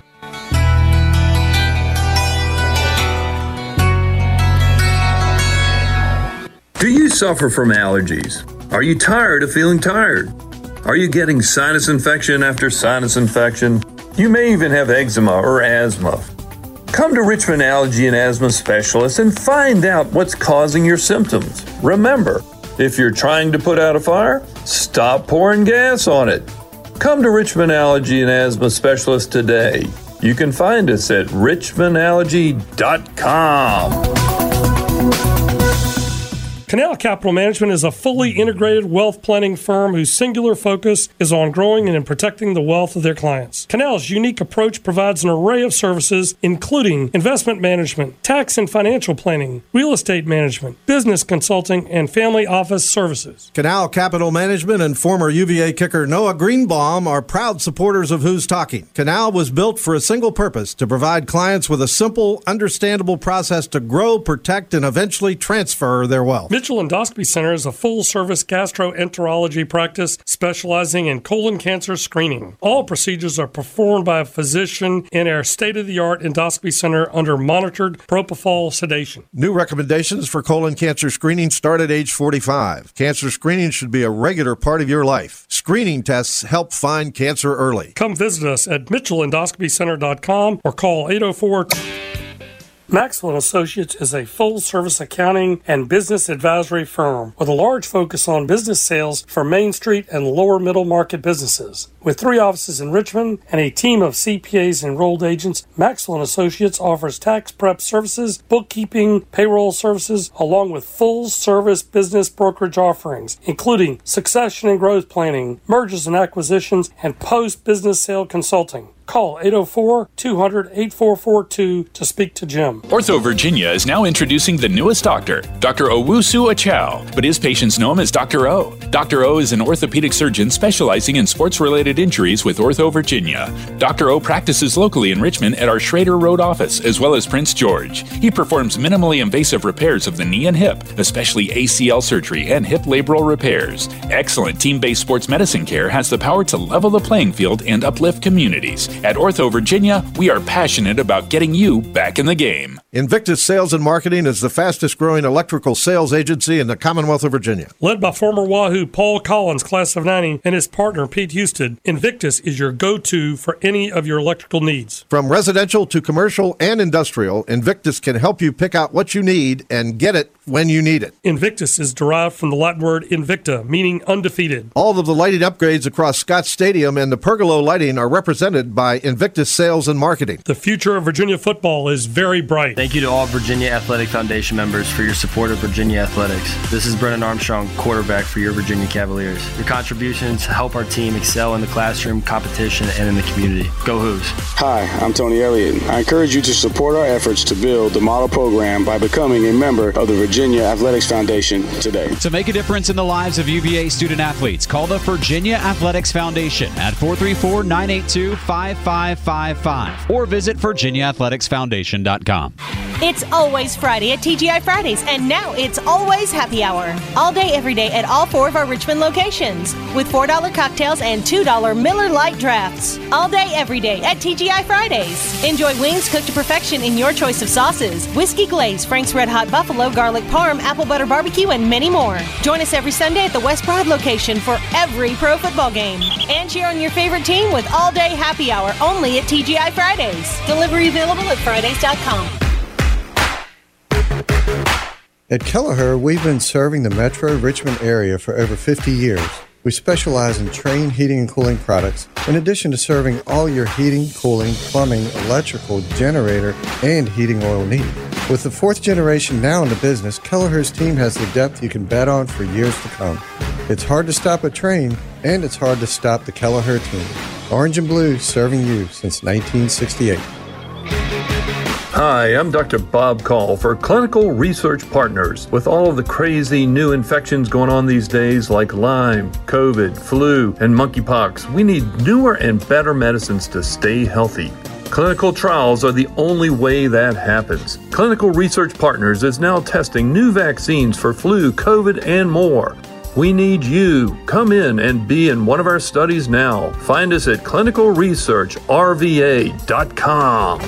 Do you suffer from allergies? Are you tired of feeling tired? Are you getting sinus infection after sinus infection? You may even have eczema or asthma. Come to Richmond Allergy and Asthma Specialists and find out what's causing your symptoms. Remember, if you're trying to put out a fire, stop pouring gas on it. Come to Richmond Allergy and Asthma Specialists today. You can find us at richmond allergy dot com. Canal Capital Management is a fully integrated wealth planning firm whose singular focus is on growing and protecting the wealth of their clients. Canal's unique approach provides an array of services, including investment management, tax and financial planning, real estate management, business consulting, and family office services. Canal Capital Management and former U V A kicker Noah Greenbaum are proud supporters of Who's Talking. Canal was built for a single purpose, to provide clients with a simple, understandable process to grow, protect, and eventually transfer their wealth. Mitchell Endoscopy Center is a full-service gastroenterology practice specializing in colon cancer screening. All procedures are performed by a physician in our state-of-the-art endoscopy center under monitored propofol sedation. New recommendations for colon cancer screening start at age forty-five. Cancer screening should be a regular part of your life. Screening tests help find cancer early. Come visit us at mitchell endoscopy center dot com or call eight oh four Maxwell and Associates is a full-service accounting and business advisory firm with a large focus on business sales for Main Street and lower middle market businesses. With three offices in Richmond and a team of C P As and enrolled agents, Maxwell and Associates offers tax prep services, bookkeeping, payroll services, along with full-service business brokerage offerings, including succession and growth planning, mergers and acquisitions, and post-business sale consulting. Call eight oh four, two hundred, eight four four two to speak to Jim. Ortho Virginia is now introducing the newest doctor, Doctor Owusu Achow, but his patients know him as Doctor O. Doctor O is an orthopedic surgeon specializing in sports-related injuries with Ortho Virginia. Doctor O practices locally in Richmond at our Schrader Road office, as well as Prince George. He performs minimally invasive repairs of the knee and hip, especially A C L surgery and hip labral repairs. Excellent team-based sports medicine care has the power to level the playing field and uplift communities. At Ortho Virginia, we are passionate about getting you back in the game. Invictus Sales and Marketing is the fastest-growing electrical sales agency in the Commonwealth of Virginia. Led by former Wahoo Paul Collins, class of ninety, and his partner Pete Houston, Invictus is your go-to for any of your electrical needs. From residential to commercial and industrial, Invictus can help you pick out what you need and get it when you need it. Invictus is derived from the Latin word invicta, meaning undefeated. All of the lighting upgrades across Scott Stadium and the pergola lighting are represented by Invictus Sales and Marketing. The future of Virginia football is very bright. Thank you to all Virginia Athletic Foundation members for your support of Virginia athletics. This is Brennan Armstrong, quarterback for your Virginia Cavaliers. Your contributions help our team excel in the classroom, competition, and in the community. Go Hoos. Hi, I'm Tony Elliott. I encourage you to support our efforts to build the model program by becoming a member of the Virginia Athletics Foundation today. To make a difference in the lives of U V A student athletes, call the Virginia Athletics Foundation at four three four, nine eight two, five five five five or visit virginia athletics foundation dot com. It's always Friday at T G I Fridays, and now it's always happy hour. All day, every day at all four of our Richmond locations with four dollar cocktails and two dollar Miller Lite drafts. All day, every day at T G I Fridays. Enjoy wings cooked to perfection in your choice of sauces, whiskey glaze, Frank's Red Hot Buffalo, garlic parm, apple butter barbecue, and many more. Join us every Sunday at the West Broad location for every pro football game. And cheer on your favorite team with all day happy hour only at T G I Fridays. Delivery available at Fridays dot com. At Kelleher, we've been serving the metro Richmond area for over fifty years. We specialize in Trane heating and cooling products, in addition to serving all your heating, cooling, plumbing, electrical, generator, and heating oil needs. With the fourth generation now in the business, Kelleher's team has the depth you can bet on for years to come. It's hard to stop a train, and it's hard to stop the Kelleher team. Orange and Blue serving you since nineteen sixty-eight. Hi, I'm Doctor Bob Call for Clinical Research Partners. With all of the crazy new infections going on these days like Lyme, COVID, flu, and monkeypox, we need newer and better medicines to stay healthy. Clinical trials are the only way that happens. Clinical Research Partners is now testing new vaccines for flu, COVID, and more. We need you. Come in and be in one of our studies now. Find us at clinical research r v a dot com.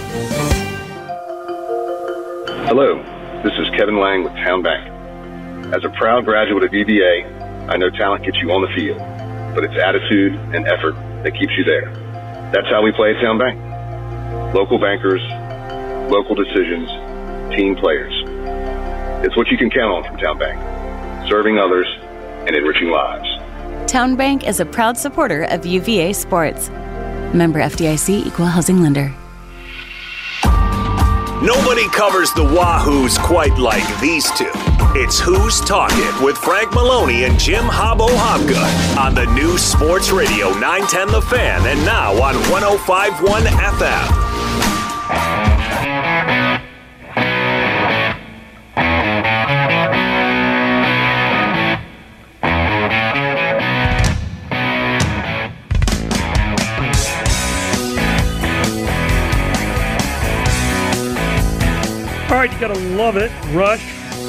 Hello, this is Kevin Lang with Town Bank. As a proud graduate of U V A, I know talent gets you on the field, but it's attitude and effort that keeps you there. That's how we play at Town Bank. Local bankers, local decisions, team players. It's what you can count on from Town Bank, serving others and enriching lives. Town Bank is a proud supporter of U V A sports. Member F D I C, Equal Housing Lender. Nobody covers the Wahoos quite like these two. It's Who's Talking with Frank Maloney and Jim Hobbo Hobgood on the new Sports Radio nine ten The Fan and now on one oh five point one F M. All right, you gotta love it. Rush.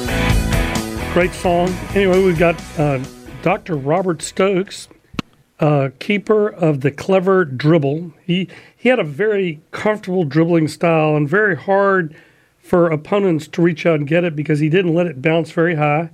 Great song. Anyway, we've got uh, Doctor Robert Stokes, uh, keeper of the clever dribble. He he had a very comfortable dribbling style and very hard for opponents to reach out and get it because he didn't let it bounce very high.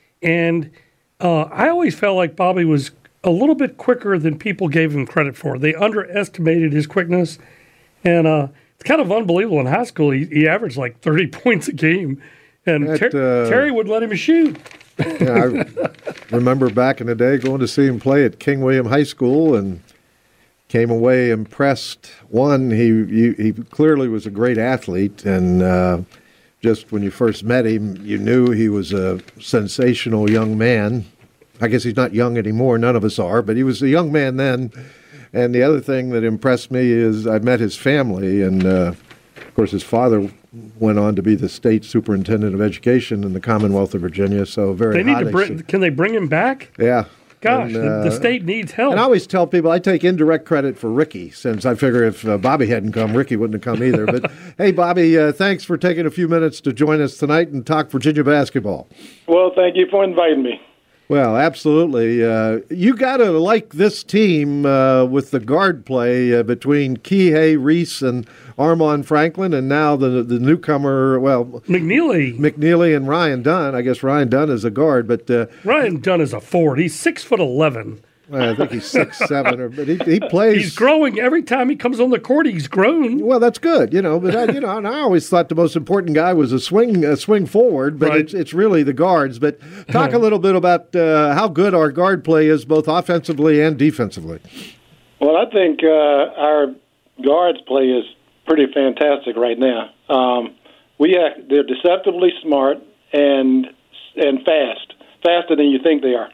And uh, I always felt like Bobby was a little bit quicker than people gave him credit for. They underestimated his quickness. And uh, it's kind of unbelievable. In high school, he, he averaged like thirty points a game. And That, Ter- uh, Terry would let him shoot. Yeah, I remember back in the day going to see him play at King William High School and came away impressed. One, he he, he clearly was a great athlete, and uh, just when you first met him, you knew he was a sensational young man. I guess he's not young anymore, none of us are, but he was a young man then. And the other thing that impressed me is I met his family, and uh, of course his father went on to be the state superintendent of education in the Commonwealth of Virginia. So very. They need to highly bring, su- can they bring him back? Yeah. Gosh, And, the, uh, the state needs help. And I always tell people I take indirect credit for Ricky, since I figure if uh, Bobby hadn't come, Ricky wouldn't have come either. But hey, Bobby, uh, thanks for taking a few minutes to join us tonight and talk Virginia basketball. Well, thank you for inviting me. Well, absolutely. Uh, you got to like this team uh, with the guard play uh, between Kihei Reese and Armand Franklin, and now the the newcomer, well, McNeely. McNeely and Ryan Dunn. I guess Ryan Dunn is a guard, but uh, Ryan Dunn is a forward. He's six foot eleven. I think he's six seven, or but he, he plays. He's growing every time he comes on the court. He's grown. Well, that's good, you know. But I, you know, and I always thought the most important guy was a swing, a swing forward. But Right. it's it's really the guards. But talk a little bit about uh, how good our guard play is, both offensively and defensively. Well, I think uh, our guards play is pretty fantastic right now. Um, we act, they're deceptively smart and and fast, faster than you think they are.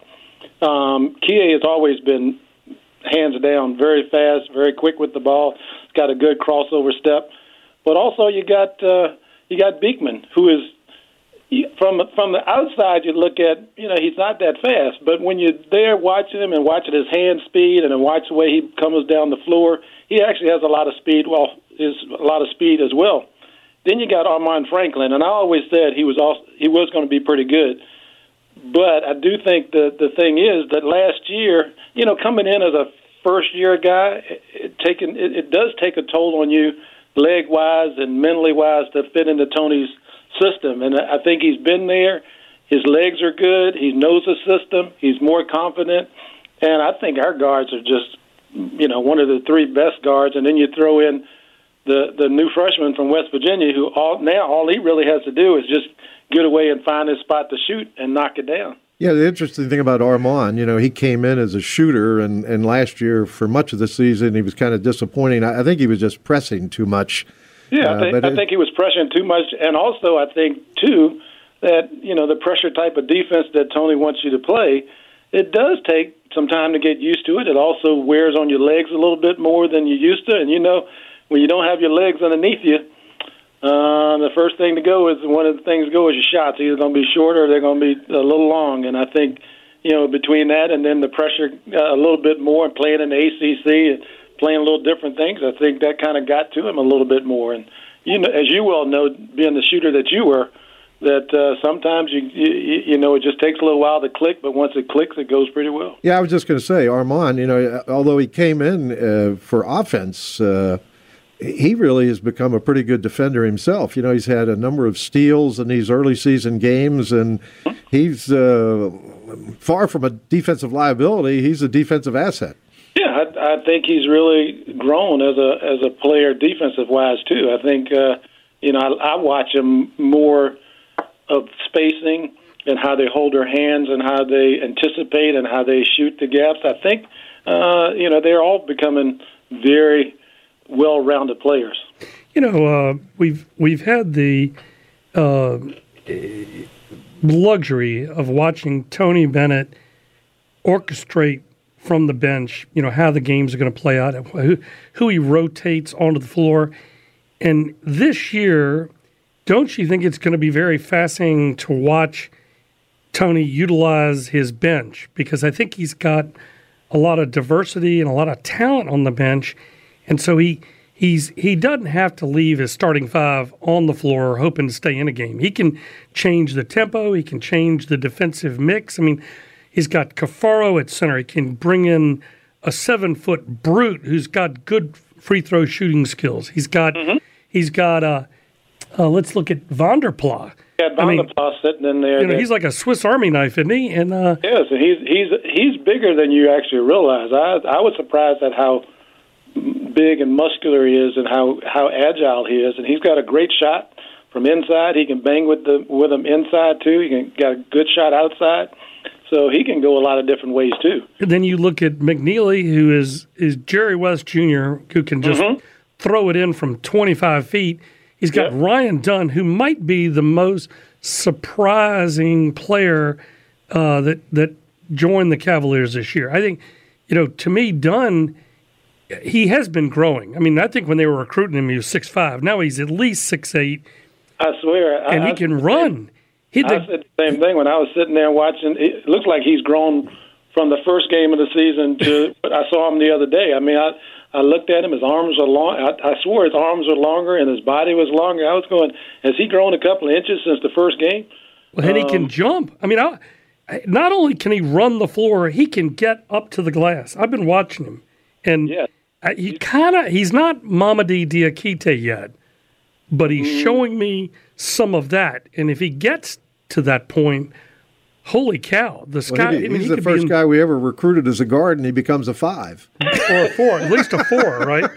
Um, Kie has always been hands down very fast, very quick with the ball. He's got a good crossover step, but also you got uh, you got Beekman, who is from from the outside. You look at, you know, he's not that fast, but when you're there watching him and watching his hand speed and then watch the way he comes down the floor, he actually has a lot of speed. Well, is a lot of speed as well. Then you got Armand Franklin, and I always said he was also, he was going to be pretty good. But I do think the the thing is that last year, you know, coming in as a first year guy, it, it taken it, it does take a toll on you, leg wise and mentally wise, to fit into Tony's system. And I think he's been there. His legs are good. He knows the system. He's more confident. And I think our guards are just, you know, one of the three best guards. And then you throw in the the new freshman from West Virginia, who all now all he really has to do is just get away and find his spot to shoot and knock it down. Yeah, the interesting thing about Armand, you know, he came in as a shooter, and, and last year, for much of the season, he was kind of disappointing. I, I think he was just pressing too much. Yeah, I Uh, think, but I it- think he was pressuring too much, and also I think too that you know the pressure type of defense that Tony wants you to play, it does take some time to get used to it. It also wears on your legs a little bit more than you used to, and you know when you don't have your legs underneath you, um, the first thing to go is one of the things to go is your shots. Either going to be short or they're going to be a little long, and I think you know between that and then the pressure uh, a little bit more and playing in the A C C and playing a little different things, I think that kind of got to him a little bit more. And you know, as you well know, being the shooter that you were, that uh, sometimes you, you you know it just takes a little while to click, but once it clicks, it goes pretty well. Yeah, I was just going to say, Armand, you know, although he came in uh, for offense, uh, he really has become a pretty good defender himself. You know, he's had a number of steals in these early season games, and he's uh, far from a defensive liability. He's a defensive asset. Yeah, I, I think he's really grown as a as a player, defensive wise too. I think uh, you know I, I watch him more of spacing and how they hold their hands and how they anticipate and how they shoot the gaps. I think uh, you know they're all becoming very well-rounded players. You know, uh, we've we've had the uh, luxury of watching Tony Bennett orchestrate from the bench, you know, how the games are going to play out, who, who he rotates onto the floor. And this year, don't you think it's going to be very fascinating to watch Tony utilize his bench? Because I think he's got a lot of diversity and a lot of talent on the bench. And so he he's he doesn't have to leave his starting five on the floor hoping to stay in a game. He can change the tempo. He can change the defensive mix. I mean, he's got Cafaro at center. He can bring in a seven-foot brute who's got good free throw shooting skills. He's got mm-hmm. he's got uh, uh, let's look at Vanderpla. Yeah, Vanderpla I mean, sitting in there. You know, he's like a Swiss Army knife, isn't he? And uh, yes, and he's he's he's bigger than you actually realize. I I was surprised at how big and muscular he is and how, how agile he is. And he's got a great shot from inside. He can bang with the with him inside too. He can got a good shot outside. So he can go a lot of different ways too. And then you look at McNeely, who is is Jerry West Junior, who can just mm-hmm. throw it in from twenty-five feet. He's got yep. Ryan Dunn, who might be the most surprising player uh, that that joined the Cavaliers this year. I think, you know, to me, Dunn, he has been growing. I mean, I think when they were recruiting him, he was six five. Now he's at least six eight. I swear. And I, he can run. He, the, I said the same thing when I was sitting there watching. It looks like he's grown from the first game of the season to I saw him the other day. I mean, I, I looked at him. His arms are long. I, I swore his arms are longer and his body was longer. I was going, has he grown a couple of inches since the first game? Well, and um, he can jump. I mean, I, not only can he run the floor, he can get up to the glass. I've been watching him. And yeah. he kind of, he's not Mamadi Diakite yet, but he's mm. showing me some of that. And if he gets to that point, holy cow, the sky. Well, he, I mean, he's he the first in, guy we ever recruited as a guard, and he becomes a five. Or a four, at least a four, right?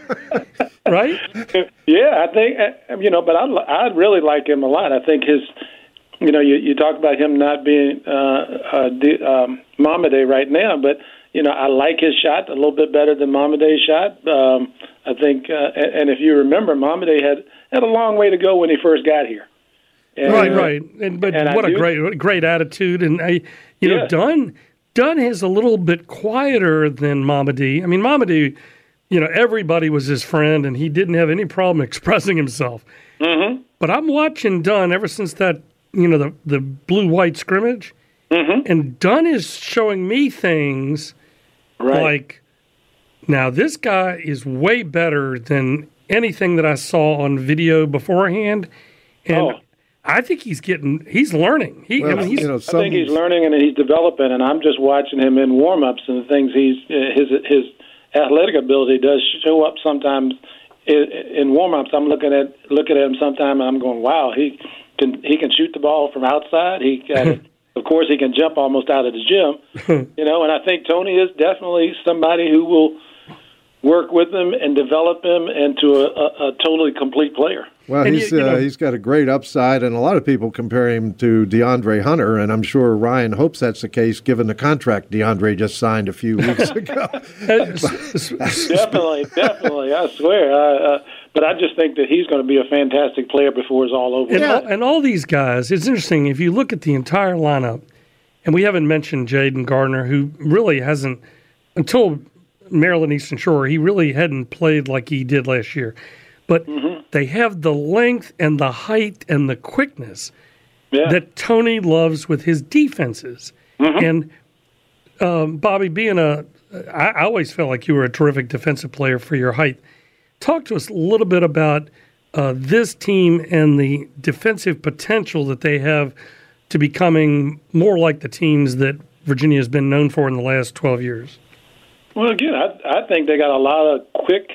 Right? Yeah, I think, you know, but I, I really like him a lot. I think his, you know, you, you talk about him not being uh, uh, um, Mamadi right now, but, you know, I like his shot a little bit better than Mamadi's shot. Um, I think, uh, and if you remember, Mamadi had, had a long way to go when he first got here. And, right, right, and but and what I a do, great, great attitude, and I, you yeah. know, Dunn, Dunn is a little bit quieter than Mamadi. I mean, Mamadi, you know, everybody was his friend, and he didn't have any problem expressing himself. Mm-hmm. But I'm watching Dunn ever since that, you know, the the blue-white scrimmage, mm-hmm. and Dunn is showing me things right. like, now this guy is way better than anything that I saw on video beforehand, and. Oh. I think he's getting, he's learning. He, well, I mean, he's, you know, I think he's learning and he's developing, and I'm just watching him in warm-ups and the things he's, his his athletic ability does show up sometimes in, in warm-ups. I'm looking at looking at him sometimes, and I'm going, wow, he can he can shoot the ball from outside. He can, of course, he can jump almost out of the gym, you know. And I think Tony is definitely somebody who will work with him and develop him into a, a, a totally complete player. Well, and he's you, you know, uh, he's got a great upside, and a lot of people compare him to DeAndre Hunter, and I'm sure Ryan hopes that's the case given the contract DeAndre just signed a few weeks ago. definitely, definitely, I swear. Uh, uh, but I just think that he's going to be a fantastic player before it's all over. And, all, and all these guys, it's interesting, if you look at the entire lineup, and we haven't mentioned Jaden Gardner, who really hasn't, until Maryland Eastern Shore, he really hadn't played like he did last year. But mm-hmm. they have the length and the height and the quickness yeah. that Tony loves with his defenses. Mm-hmm. And um, Bobby, being a, I, I always felt like you were a terrific defensive player for your height. Talk to us a little bit about uh, this team and the defensive potential that they have to becoming more like the teams that Virginia has been known for in the last twelve years. Well, again, I, I think they got a lot of quick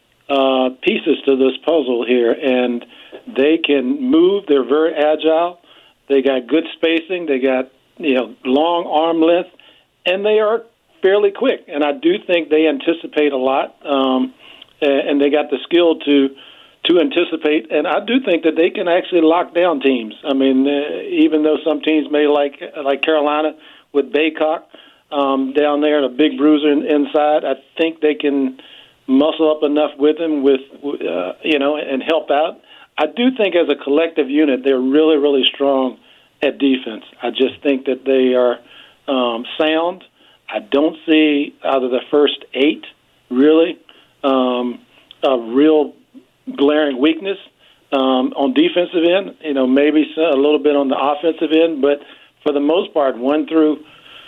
uh, pieces to this puzzle here, and they can move. They're very agile. They got good spacing. They got, you know, long arm length, and they are fairly quick. And I do think they anticipate a lot, um, and they got the skill to to anticipate. And I do think that they can actually lock down teams. I mean, uh, even though some teams may like like Carolina with Baycock um, down there and a big bruiser in, inside, I think they can muscle up enough with him with uh, you know and help out. I do think as a collective unit, they're really, really strong at defense. I just think that they are um, sound. I don't see out of the first eight, really, um, a real glaring weakness um, on defensive end. You know, maybe a little bit on the offensive end, but for the most part, one through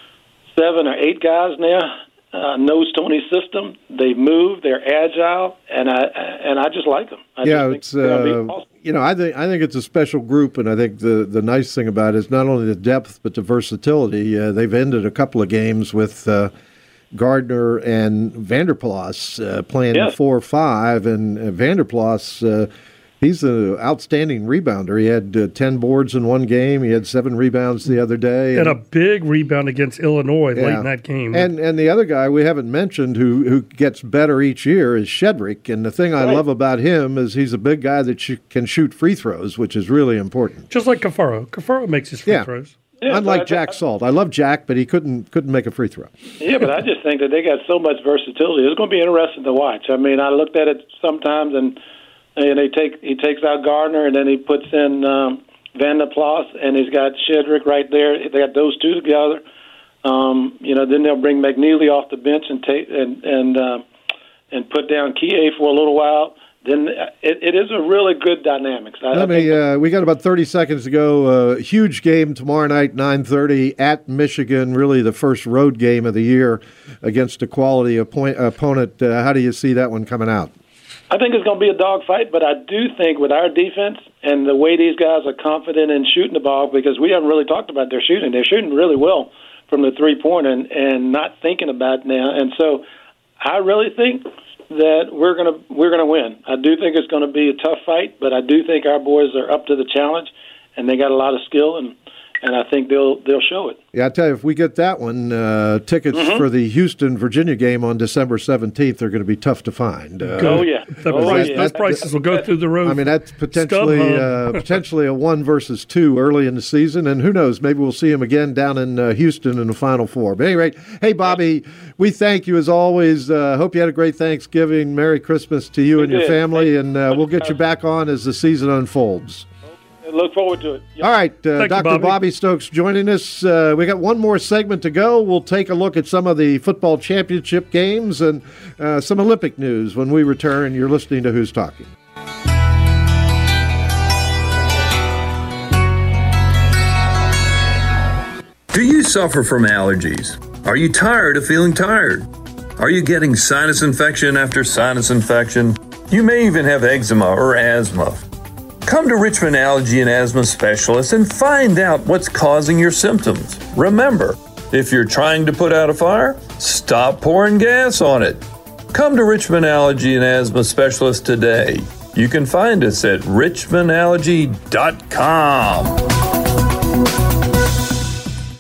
seven or eight guys now uh, knows Tony's system. They move. They're agile, and I and I just like them. I yeah, just it's uh, awesome. You know, I think I think it's a special group, and I think the the nice thing about it is not only the depth but the versatility. Uh, they've ended a couple of games with uh, Gardner and Vanderplas uh, playing yes. four or five, and uh, Vanderplas. Uh, He's an outstanding rebounder. He had uh, ten boards in one game. He had seven rebounds the other day. And, and a big rebound against Illinois yeah. late in that game. And and the other guy we haven't mentioned who, who gets better each year is Shedrick. And the thing I right. love about him is he's a big guy that sh- can shoot free throws, which is really important. Just like Cafaro. Cafaro makes his free yeah. throws. Yeah, Unlike Jack I, Salt. I love Jack, but he couldn't couldn't make a free throw. Yeah, but I just think that they got so much versatility. It's going to be interesting to watch. I mean, I looked at it sometimes and – And they take he takes out Gardner, and then he puts in um, Van der Plas, and he's got Shedrick right there. They got those two together. Um, you know, then they'll bring McNeely off the bench and take and and uh, and put down Kie for a little while. Then it, it is a really good dynamics. I, Let I me. Uh, we got about thirty seconds to go. Uh, huge game tomorrow night, nine thirty at Michigan. Really, the first road game of the year against a quality oppo- opponent. Uh, how do you see that one coming out? I think it's going to be a dogfight, but I do think with our defense and the way these guys are confident in shooting the ball, because we haven't really talked about their shooting. They're shooting really well from the three-pointer and, and not thinking about it now. And so I really think that we're going to we're going to win. I do think it's going to be a tough fight, but I do think our boys are up to the challenge, and they got a lot of skill, and and I think they'll they'll show it. Yeah, I tell you, if we get that one, uh, tickets mm-hmm. for the Houston Virginia game on December seventeenth are going to be tough to find. Uh, oh yeah, the oh, price, yeah. those prices will go through the roof. I mean, that's potentially uh, potentially a one versus two early in the season, and who knows? Maybe we'll see him again down in uh, Houston in the Final Four. But anyway, hey Bobby, we thank you as always. Uh, hope you had a great Thanksgiving. Merry Christmas to you we and your did. family, and uh, we'll get you back on as the season unfolds. Look forward to it. Yep. All right, uh, Doctor Bobby. Bobby Stokes joining us. Uh, we got one more segment to go. We'll take a look at some of the football championship games and uh, some Olympic news when we return. You're listening to Who's Talking. Do you suffer from allergies? Are you tired of feeling tired? Are you getting sinus infection after sinus infection? You may even have eczema or asthma. Come to Richmond Allergy and Asthma Specialists and find out what's causing your symptoms. Remember, if you're trying to put out a fire, stop pouring gas on it. Come to Richmond Allergy and Asthma Specialists today. You can find us at richmond allergy dot com.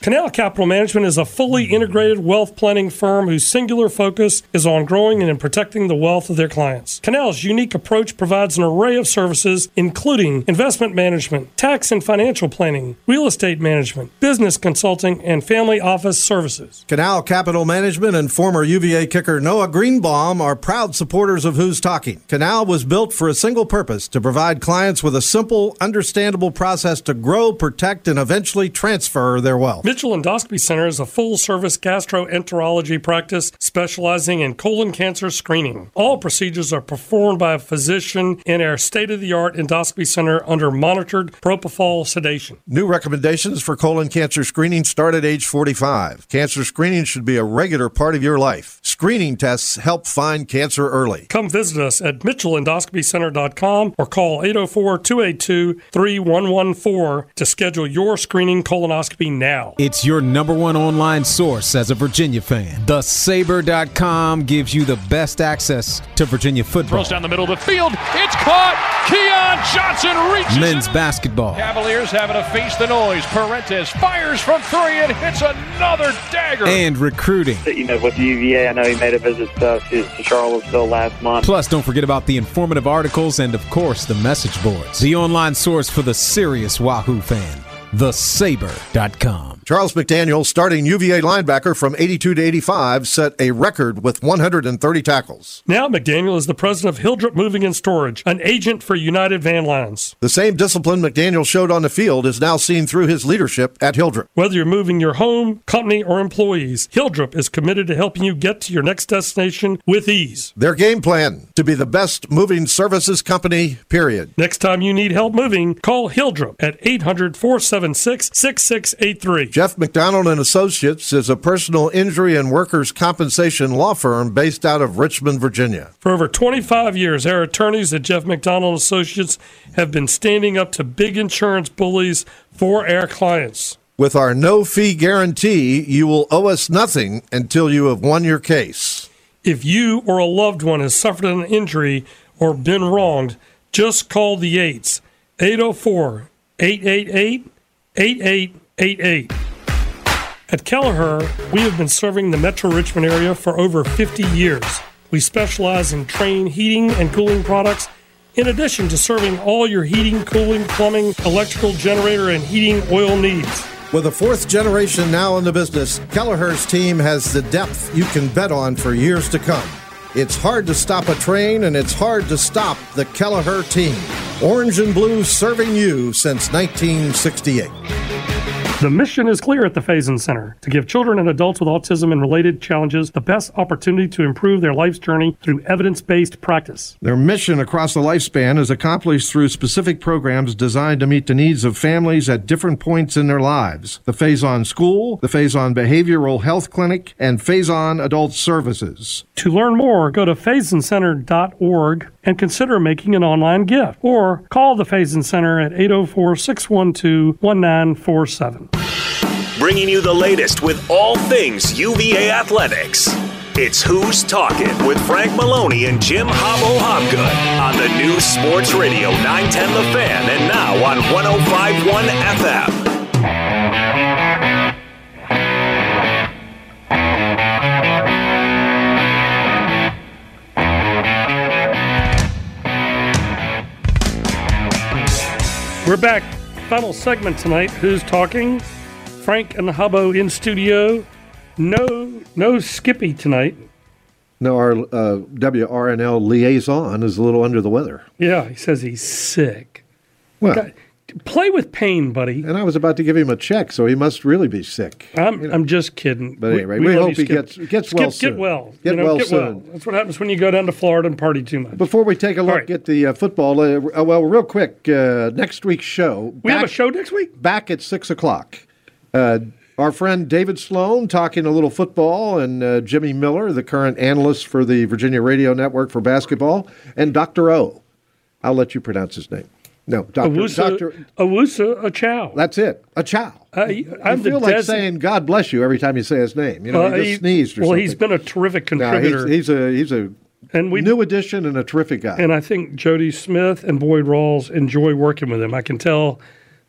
Canal Capital Management is a fully integrated wealth planning firm whose singular focus is on growing and in protecting the wealth of their clients. Canal's unique approach provides an array of services, including investment management, tax and financial planning, real estate management, business consulting, and family office services. Canal Capital Management and former U V A kicker Noah Greenbaum are proud supporters of Who's Talking. Canal was built for a single purpose, to provide clients with a simple, understandable process to grow, protect, and eventually transfer their wealth. Mitchell Endoscopy Center is a full-service gastroenterology practice specializing in colon cancer screening. All procedures are performed by a physician in our state-of-the-art endoscopy center under monitored propofol sedation. New recommendations for colon cancer screening start at age forty-five. Cancer screening should be a regular part of your life. Screening tests help find cancer early. Come visit us at mitchell endoscopy center dot com or call eight oh four, two eight two, three one one four to schedule your screening colonoscopy now. It's your number one online source as a Virginia fan. the saber dot com gives you the best access to Virginia football. Throws down the middle of the field. It's caught. Keon Johnson reaches men's it. basketball. Cavaliers having to face the noise. Parentes fires from three and hits another dagger. And recruiting. You know, with U V A, I know he made a visit uh, to, to Charlottesville last month. Plus, don't forget about the informative articles and, of course, the message boards. The online source for the serious Wahoo fan. the saber dot com. Charles McDaniel, starting U V A linebacker from eighty-two to eighty-five, set a record with one hundred thirty tackles. Now McDaniel is the president of Hildrep Moving and Storage, an agent for United Van Lines. The same discipline McDaniel showed on the field is now seen through his leadership at Hildrep. Whether you're moving your home, company, or employees, Hildrep is committed to helping you get to your next destination with ease. Their game plan, to be the best moving services company, period. Next time you need help moving, call Hildrep at eight hundred, four seven six, six six eight three. Jeff McDonald and Associates is a personal injury and workers' compensation law firm based out of Richmond, Virginia. For over twenty-five years, our attorneys at Jeff McDonald and Associates have been standing up to big insurance bullies for our clients. With our no-fee guarantee, you will owe us nothing until you have won your case. If you or a loved one has suffered an injury or been wronged, just call the eights, eight oh four, eight eight eight, eight eight eight eight. At Kelleher, we have been serving the Metro Richmond area for over fifty years. We specialize in Trane heating and cooling products, in addition to serving all your heating, cooling, plumbing, electrical, generator, and heating oil needs. With a fourth generation now in the business, Kelleher's team has the depth you can bet on for years to come. It's hard to stop a train, and it's hard to stop the Kelleher team. Orange and blue serving you since nineteen sixty-eight. The mission is clear at the Faison Center, to give children and adults with autism and related challenges the best opportunity to improve their life's journey through evidence-based practice. Their mission across the lifespan is accomplished through specific programs designed to meet the needs of families at different points in their lives. The Faison School, the Faison Behavioral Health Clinic, and Faison Adult Services. To learn more, go to faison center dot org and consider making an online gift, or call the Faison Center at eight oh four, six one two, one nine four seven. Bringing you the latest with all things U V A athletics. It's Who's Talking with Frank Maloney and Jim Hobbo Hobgood on the new Sports Radio nine ten The Fan and now on one oh five point one F M. We're back. Final segment tonight. Who's Talking? Frank and the Hubbo in studio. No, no Skippy tonight. No, our uh, W R N L liaison is a little under the weather. Yeah, he says he's sick. Well, God, play with pain, buddy. And I was about to give him a check, so he must really be sick. I'm, you know. I'm just kidding. But anyway, we, we, we hope he gets gets Skip, well Get soon. well. Get you know, well get soon. Well. That's what happens when you go down to Florida and party too much. Before we take a look right. at the uh, football, uh, well, real quick, uh, next week's show. We back, have a show next week? Back at six o'clock. Uh, our friend David Sloan talking a little football, and uh, Jimmy Miller, the current analyst for the Virginia Radio Network for basketball, and Doctor O. I'll let you pronounce his name. No, Doctor Owusu, Doctor Owusu Achow. That's it. Achow. Uh, I feel like des- saying God bless you every time you say his name. You know, uh, he just he, well, sneezed or something. Well, he's been a terrific contributor. No, he's, he's a he's a and we, new addition and a terrific guy. And I think Jody Smith and Boyd Rawls enjoy working with him. I can tell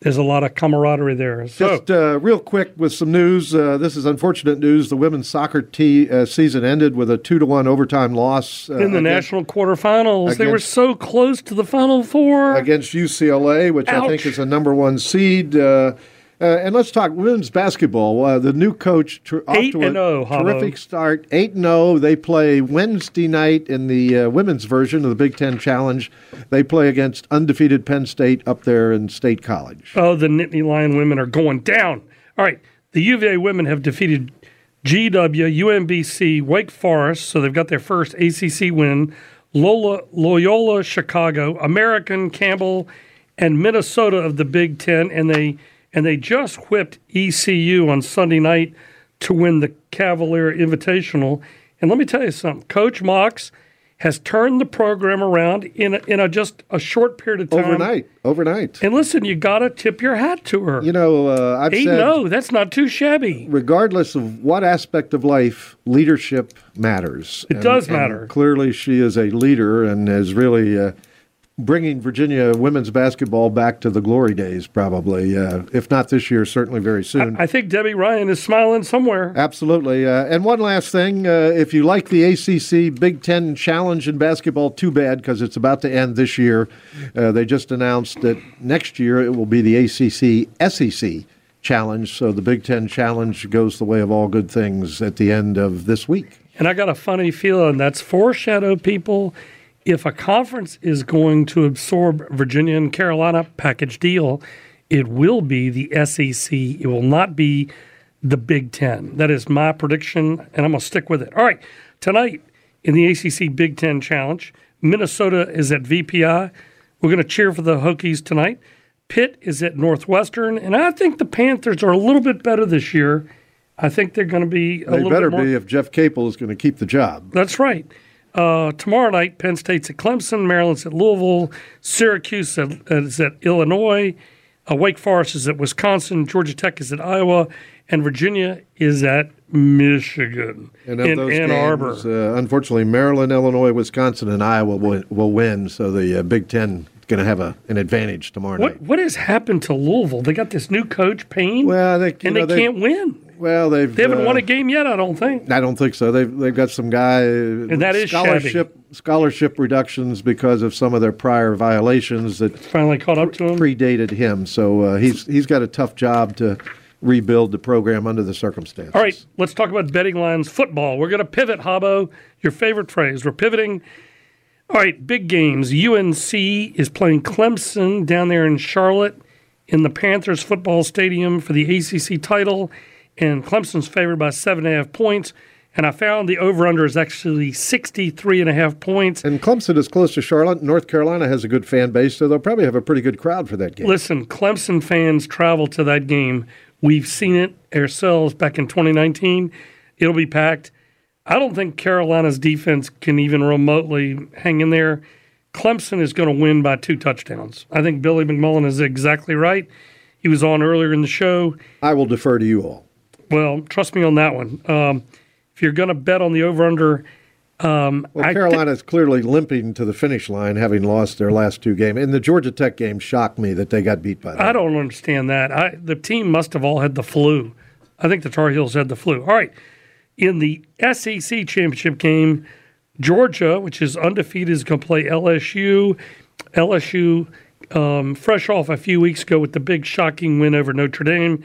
there's a lot of camaraderie there. So, Just uh, real quick with some news. Uh, this is unfortunate news. The women's soccer t- uh, season ended with a two to one overtime loss uh, in the against, national quarterfinals, against, they were so close to the Final Four against U C L A, which Ouch. I think is a number one seed. Uh, uh, and let's talk women's basketball. Uh, the new coach tr- off eight to a and oh, terrific start. Eight and zero. They play Wednesday night in the uh, women's version of the Big Ten Challenge. They play against undefeated Penn State up there in State College. Oh, the Nittany Lion women are going down. All right, the U V A women have defeated G W, U M B C, Wake Forest, so they've got their first A C C win, Lola, Loyola Chicago, American, Campbell, and Minnesota of the Big Ten, and they and they just whipped E C U on Sunday night to win the Cavalier Invitational. And let me tell you something, Coach Mox has turned the program around in a, in a just a short period of time. Overnight, overnight. And listen, you got to tip your hat to her. You know, uh, I've Eight said, no, that's not too shabby. Regardless of what aspect of life, leadership matters. It and, does and matter. Clearly, she is a leader and is really uh, bringing Virginia women's basketball back to the glory days, probably. Uh, if not this year, certainly very soon. I, I think Debbie Ryan is smiling somewhere. Absolutely. Uh, and one last thing, uh, if you like the A C C Big Ten Challenge in basketball, too bad, because it's about to end this year. Uh, they just announced that next year it will be the A C C S E C Challenge, so the Big Ten Challenge goes the way of all good things at the end of this week. And I got a funny feeling that's foreshadow, people. If a conference is going to absorb Virginia and Carolina package deal, it will be the S E C. It will not be the Big Ten. That is my prediction, and I'm going to stick with it. All right, tonight in the A C C Big Ten Challenge, Minnesota is at V P I. We're going to cheer for the Hokies tonight. Pitt is at Northwestern, and I think the Panthers are a little bit better this year. I think they're going to be a they little better bit more. be if Jeff Capel is going to keep the job. That's right. Uh, tomorrow night, Penn State's at Clemson, Maryland's at Louisville, Syracuse at, is at Illinois, uh, Wake Forest is at Wisconsin, Georgia Tech is at Iowa, and Virginia is at Michigan And of in those Ann games, Arbor. Uh, unfortunately, Maryland, Illinois, Wisconsin, and Iowa will, will win, so the uh, Big Ten is going to have a, an advantage tomorrow What night. what has happened to Louisville? They got this new coach, Payne, Well, they, and know, they can't win. Well, they've They haven't uh, won a game yet, I don't think. I don't think so. They've they've got some guy And that is scholarship scholarship reductions because of some of their prior violations that finally caught up to him. Predated him, so uh, he's he's got a tough job to rebuild the program under the circumstances. All right, let's talk about betting lines football. We're going to pivot, Habbo. Your favorite phrase. We're pivoting. All right, big games. U N C is playing Clemson down there in Charlotte in the Panthers football stadium for the A C C title, and Clemson's favored by seven and a half points. And I found the over-under is actually sixty-three and a half points. And Clemson is close to Charlotte. North Carolina has a good fan base, so they'll probably have a pretty good crowd for that game. Listen, Clemson fans travel to that game. We've seen it ourselves back in twenty nineteen. It'll be packed. I don't think Carolina's defense can even remotely hang in there. Clemson is going to win by two touchdowns. I think Billy McMullen is exactly right. He was on earlier in the show. I will defer to you all. Well, trust me on that one. Um, if you're going to bet on the over-under, um, Well, I Carolina's clearly limping to the finish line, having lost their last two games. And the Georgia Tech game shocked me that they got beat by them. I don't understand that. I, the team must have all had the flu. I think the Tar Heels had the flu. All right. In the S E C championship game, Georgia, which is undefeated, is going to play L S U. L S U, um, fresh off a few weeks ago with the big shocking win over Notre Dame.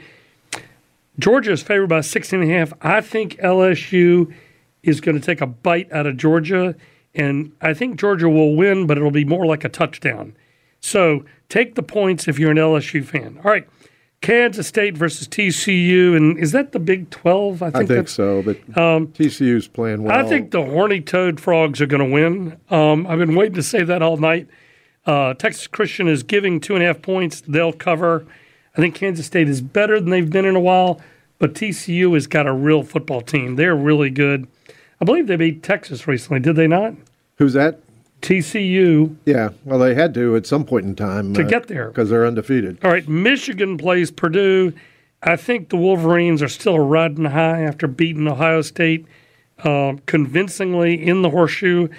Georgia is favored by sixteen and a half. I think L S U is going to take a bite out of Georgia, and I think Georgia will win, but it'll be more like a touchdown. So take the points if you're an L S U fan. All right, Kansas State versus T C U, and is that the Big twelve? I think, I think so, but um, T C U's playing well. I think the horny toad frogs are going to win. Um, I've been waiting to say that all night. Uh, Texas Christian is giving two and a half points. They'll cover. I think Kansas State is better than they've been in a while, but T C U has got a real football team. They're really good. I believe they beat Texas recently, did they not? Who's that? T C U. Yeah, well, they had to at some point in time. To uh, get there. Because they're undefeated. All right, Michigan plays Purdue. I think the Wolverines are still riding high after beating Ohio State uh, convincingly in the horseshoe.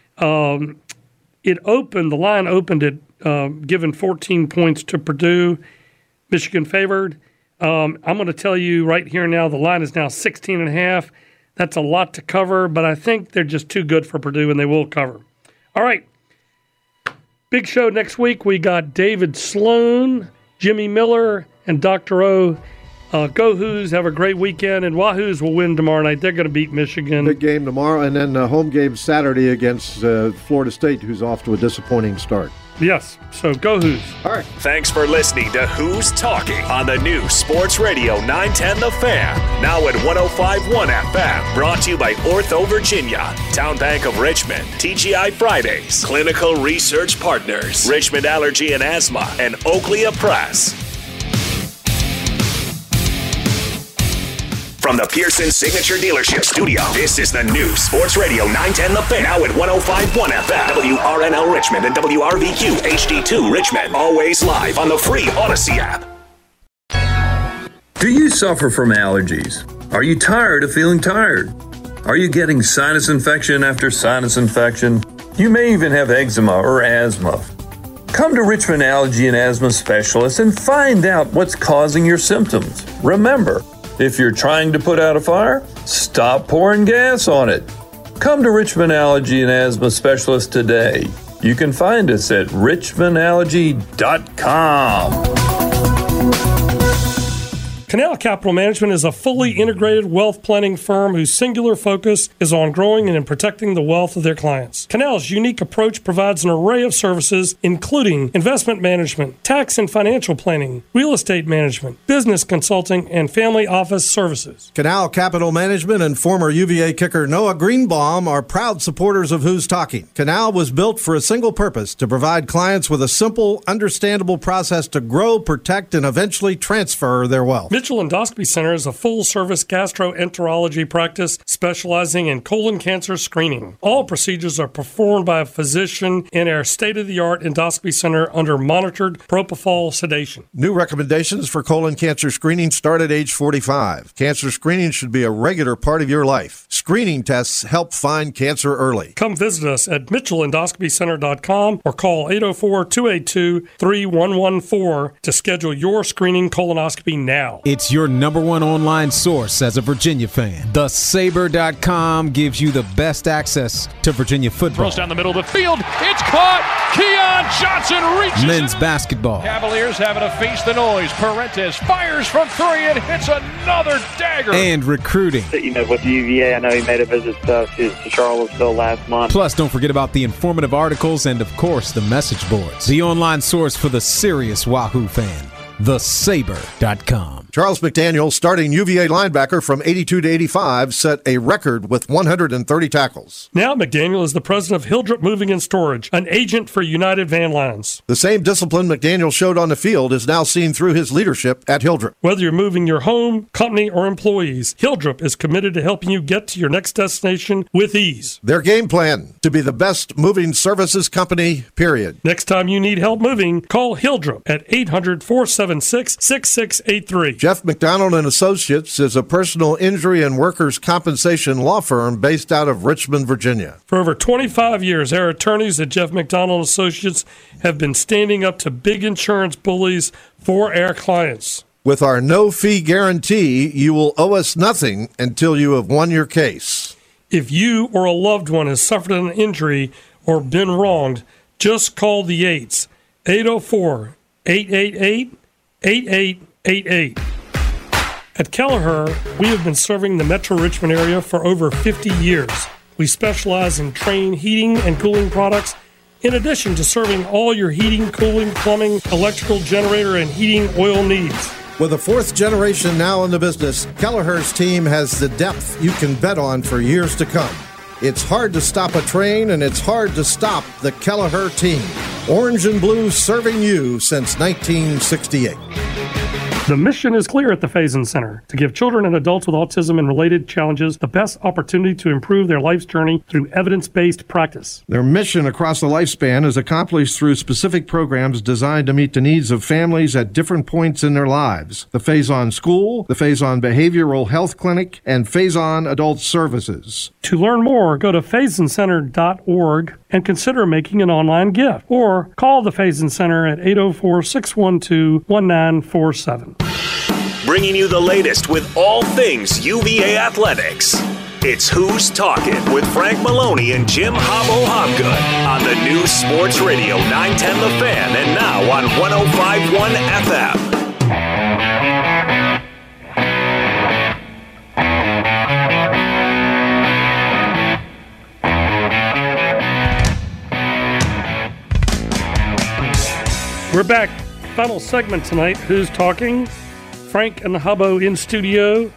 Um, it opened, the line opened at uh, giving fourteen points to Purdue. Michigan favored. Um, I'm going to tell you right here now, the line is now sixteen and a half. That's a lot to cover, but I think they're just too good for Purdue, and they will cover. All right. Big show next week. We got David Sloan, Jimmy Miller, and Doctor O. Uh, go Hoos. Have a great weekend. And Wahoos will win tomorrow night. They're going to beat Michigan. Big game tomorrow, and then a home game Saturday against uh, Florida State, who's off to a disappointing start. Yes, so go Hoos. All right. Thanks for listening to Who's Talking on the new Sports Radio nine ten The Fan. Now at one oh five point one F M. Brought to you by Ortho Virginia, Town Bank of Richmond, T G I Fridays, Clinical Research Partners, Richmond Allergy and Asthma, and Oakley Press. From the Pearson Signature Dealership Studio, this is the new Sports Radio nine ten The Fan. Now at one oh five point one F M, W R N L Richmond and W R V Q H D two Richmond. Always live on the free Odyssey app. Do you suffer from allergies? Are you tired of feeling tired? Are you getting sinus infection after sinus infection? You may even have eczema or asthma. Come to Richmond Allergy and Asthma Specialists and find out what's causing your symptoms. Remember, if you're trying to put out a fire, stop pouring gas on it. Come to Richmond Allergy and Asthma Specialist today. You can find us at richmond allergy dot com. Canal Capital Management is a fully integrated wealth planning firm whose singular focus is on growing and in protecting the wealth of their clients. Canal's unique approach provides an array of services, including investment management, tax and financial planning, real estate management, business consulting, and family office services. Canal Capital Management and former U V A kicker Noah Greenbaum are proud supporters of Who's Talking. Canal was built for a single purpose, to provide clients with a simple, understandable process to grow, protect, and eventually transfer their wealth. Mitchell Endoscopy Center is a full-service gastroenterology practice specializing in colon cancer screening. All procedures are performed by a physician in our state-of-the-art endoscopy center under monitored propofol sedation. New recommendations for colon cancer screening start at age forty-five. Cancer screening should be a regular part of your life. Screening tests help find cancer early. Come visit us at mitchell endoscopy center dot com or call eight oh four, two eight two, three one one four to schedule your screening colonoscopy now. It's your number one online source as a Virginia fan. the saber dot com gives you the best access to Virginia football. Throws down the middle of the field. It's caught. Keon Johnson reaches. Men's basketball. Cavaliers having to face the noise. Parentes fires from three and hits another dagger. And recruiting. You know, with U V A, I know he made a visit uh, to, to Charlottesville last month. Plus, don't forget about the informative articles and, of course, the message boards. The online source for the serious Wahoo fan. the saber dot com. Charles McDaniel, starting U V A linebacker from eighty-two to eighty-five, set a record with one hundred thirty tackles. Now McDaniel is the president of Hildrep Moving and Storage, an agent for United Van Lines. The same discipline McDaniel showed on the field is now seen through his leadership at Hildrep. Whether you're moving your home, company, or employees, Hildrep is committed to helping you get to your next destination with ease. Their game plan, to be the best moving services company, period. Next time you need help moving, call Hildrep at eight hundred, four seven six, six six eight three. Jeff McDonald and Associates is a personal injury and workers' compensation law firm based out of Richmond, Virginia. For over twenty-five years, our attorneys at Jeff McDonald Associates have been standing up to big insurance bullies for our clients. With our no-fee guarantee, you will owe us nothing until you have won your case. If you or a loved one has suffered an injury or been wronged, just call the eights, eight oh four, eight eight eight, eight eight eight eight. At Kelleher, we have been serving the Metro Richmond area for over fifty years. We specialize in Trane heating and cooling products, in addition to serving all your heating, cooling, plumbing, electrical, generator, and heating oil needs. With a fourth generation now in the business, Kelleher's team has the depth you can bet on for years to come. It's hard to stop a train, and it's hard to stop the Kelleher team. Orange and blue serving you since nineteen sixty-eight. The mission is clear at the Faison Center, to give children and adults with autism and related challenges the best opportunity to improve their life's journey through evidence-based practice. Their mission across the lifespan is accomplished through specific programs designed to meet the needs of families at different points in their lives. The Faison School, the Faison Behavioral Health Clinic, and Faison Adult Services. To learn more, go to faison center dot org and consider making an online gift. Or call the Faison Center at eight oh four, six one two, one nine four seven. Bringing you the latest with all things U V A athletics. It's Who's Talking with Frank Maloney and Jim Hobbo Hobgood on the new Sports Radio nine ten The Fan and now on one oh five point one F M. We're back. Final segment tonight. Who's Talking? Frank and Hubbo in studio.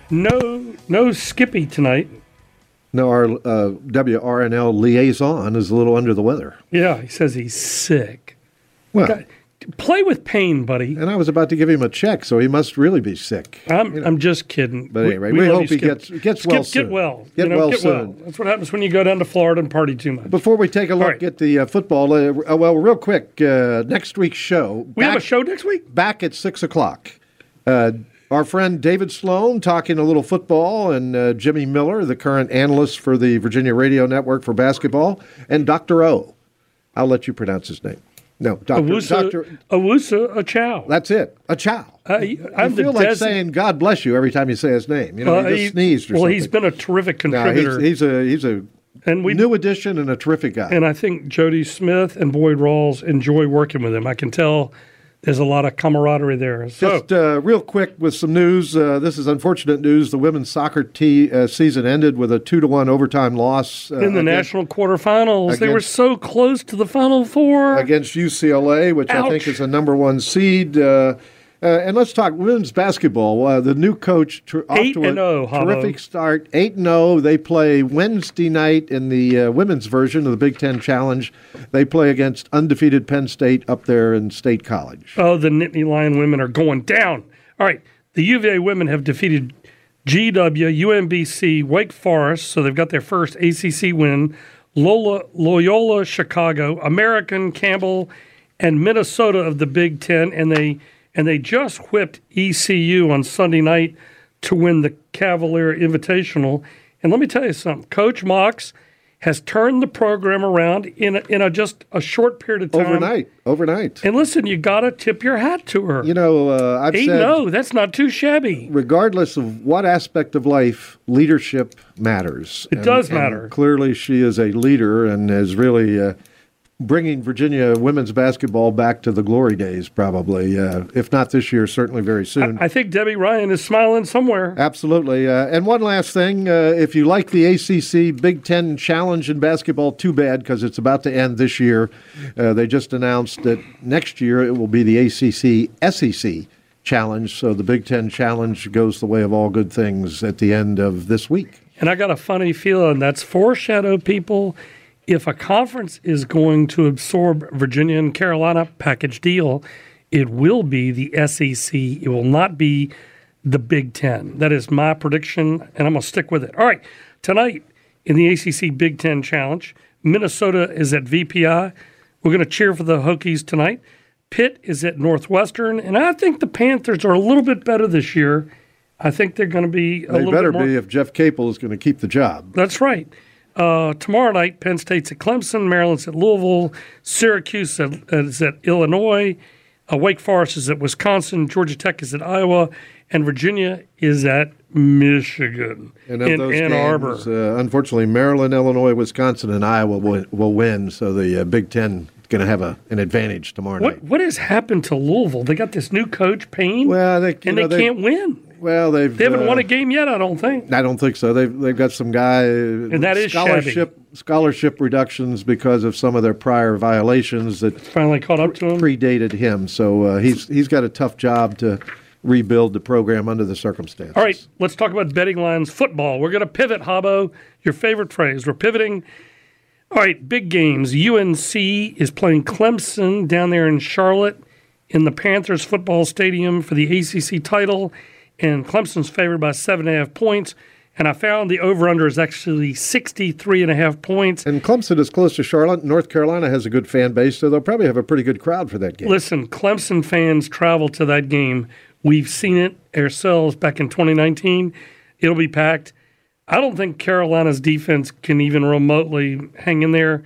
No, no Skippy tonight. No, our uh, W R N L liaison is a little under the weather. Yeah, he says he's sick. Well, God, play with pain, buddy. And I was about to give him a check, so he must really be sick. I'm, you know. I'm just kidding. But anyway, we, we, we hope he Skip. gets gets Skip, well Get soon. well. Get you know, well get soon. Well. That's what happens when you go down to Florida and party too much. Before we take a look right. at the uh, football, uh, well, real quick, uh, next week's show. We back, have a show next week? Back at six o'clock. Uh, Our friend David Sloan talking a little football, and uh, Jimmy Miller, the current analyst for the Virginia Radio Network for basketball, and Doctor O. I'll let you pronounce his name. No, Doctor Owusu, Doctor Owusu Achow. That's it. Achow. Uh, you I'm feel the like des- saying "God bless you" every time you say his name. You know, uh, he just he, sneezed or well, something. he's been a terrific contributor. No, he's, he's a he's a and we, new addition and a terrific guy. And I think Jody Smith and Boyd Rawls enjoy working with him. I can tell. There's a lot of camaraderie there. So. Just uh, real quick with some news. Uh, this is unfortunate news. The women's soccer t- uh, season ended with a two to one overtime loss uh, in the against, national quarterfinals. Against, they were so close to the Final Four against U C L A, which Ouch. I think is a number one seed. Uh, uh, and let's talk women's basketball. Uh, the new coach ter- off eight to a and oh, terrific start. Eight and zero. They play Wednesday night in the uh, women's version of the Big Ten Challenge. They play against undefeated Penn State up there in State College. Oh, the Nittany Lion women are going down. All right, the U V A women have defeated G W, U M B C, Wake Forest, so they've got their first A C C win. Lola, Loyola Chicago, American, Campbell, and Minnesota of the Big Ten, and they and they just whipped E C U on Sunday night to win the Cavalier Invitational. And let me tell you something, Coach Mox has turned the program around in a, in a just a short period of time. Overnight, overnight. And listen, you got to tip your hat to her. You know, uh, I've Eight said, no, that's not too shabby. Regardless of what aspect of life, leadership matters. It and, does and matter. Clearly, she is a leader and is really uh, bringing Virginia women's basketball back to the glory days, probably. Uh, if not this year, certainly very soon. I, I think Debbie Ryan is smiling somewhere. Absolutely. Uh, and one last thing, uh, if you like the A C C Big Ten Challenge in basketball, too bad, because it's about to end this year. Uh, they just announced that next year it will be the A C C S E C Challenge, so the Big Ten Challenge goes the way of all good things at the end of this week. And I got a funny feeling that's foreshadow, people. If a conference is going to absorb Virginia and Carolina package deal, it will be the S E C. It will not be the Big Ten. That is my prediction, and I'm going to stick with it. All right, tonight in the A C C Big Ten Challenge, Minnesota is at V P I. We're going to cheer for the Hokies tonight. Pitt is at Northwestern, and I think the Panthers are a little bit better this year. I think they're going to be a they little better bit more. be if Jeff Capel is going to keep the job. That's right. Uh, tomorrow night, Penn State's at Clemson, Maryland's at Louisville, Syracuse at, is at Illinois, uh, Wake Forest is at Wisconsin, Georgia Tech is at Iowa, and Virginia is at Michigan And of in those Ann games, Arbor. Uh, unfortunately, Maryland, Illinois, Wisconsin, and Iowa will, will win, so the uh, Big Ten is going to have a, an advantage tomorrow What night. what has happened to Louisville? They got this new coach, Payne, Well, they, you and know, they can't win. Well, they've They haven't uh, won a game yet, I don't think. I don't think so. They've they've got some guy And that is scholarship scholarship reductions because of some of their prior violations that finally caught up to him. Predated him, so uh, he's he's got a tough job to rebuild the program under the circumstances. All right, let's talk about betting lines football. We're going to pivot, Hobbo. Your favorite phrase. We're pivoting. All right, big games. U N C is playing Clemson down there in Charlotte in the Panthers football stadium for the A C C title, and Clemson's favored by seven and a half points. And I found the over-under is actually sixty-three and a half points. And Clemson is close to Charlotte. North Carolina has a good fan base, so they'll probably have a pretty good crowd for that game. Listen, Clemson fans travel to that game. We've seen it ourselves back in twenty nineteen. It'll be packed. I don't think Carolina's defense can even remotely hang in there.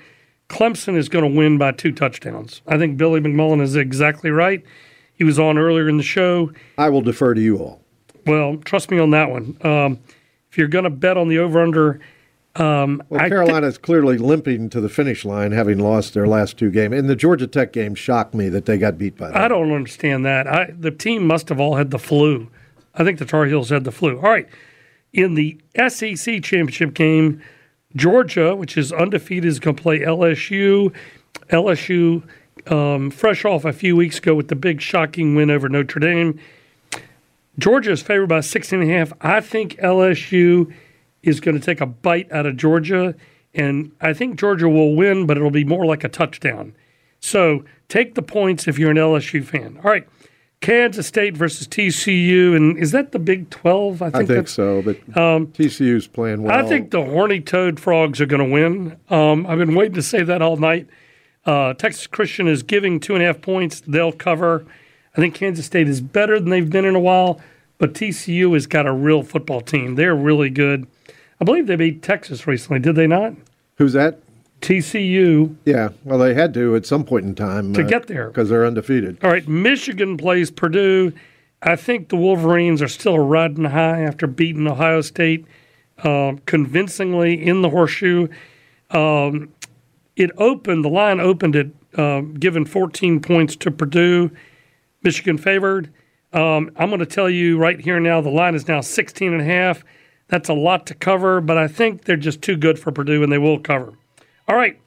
Clemson is going to win by two touchdowns. I think Billy McMullen is exactly right. He was on earlier in the show. I will defer to you all. Well, trust me on that one. Um, if you're going to bet on the over-under, um, well, Carolina is clearly limping to the finish line, having lost their last two games. And the Georgia Tech game shocked me that they got beat by them. I don't understand that. I, the team must have all had the flu. I think the Tar Heels had the flu. All right. In the S E C championship game, Georgia, which is undefeated, is going to play L S U. L S U, um, fresh off a few weeks ago with the big shocking win over Notre Dame. Georgia is favored by sixteen and a half. I think L S U is going to take a bite out of Georgia, and I think Georgia will win, but it'll be more like a touchdown. So take the points if you're an L S U fan. All right. Kansas State versus T C U, and is that the Big twelve? I think, I think so, but um, T C U's playing well. I think the Horny Toad Frogs are going to win. Um, I've been waiting to say that all night. Uh, Texas Christian is giving two and a half points. They'll cover. I think Kansas State is better than they've been in a while, but T C U has got a real football team. They're really good. I believe they beat Texas recently. Did they not? Who's that? T C U. Yeah, well, they had to at some point in time. To uh, get there. Because they're undefeated. All right, Michigan plays Purdue. I think the Wolverines are still riding high after beating Ohio State uh, convincingly in the horseshoe. Um, it opened, the line opened at uh, giving fourteen points to Purdue. Michigan favored. Um, I'm going to tell you right here now, the line is now sixteen and a half. That's a lot to cover, but I think they're just too good for Purdue, and they will cover. All right.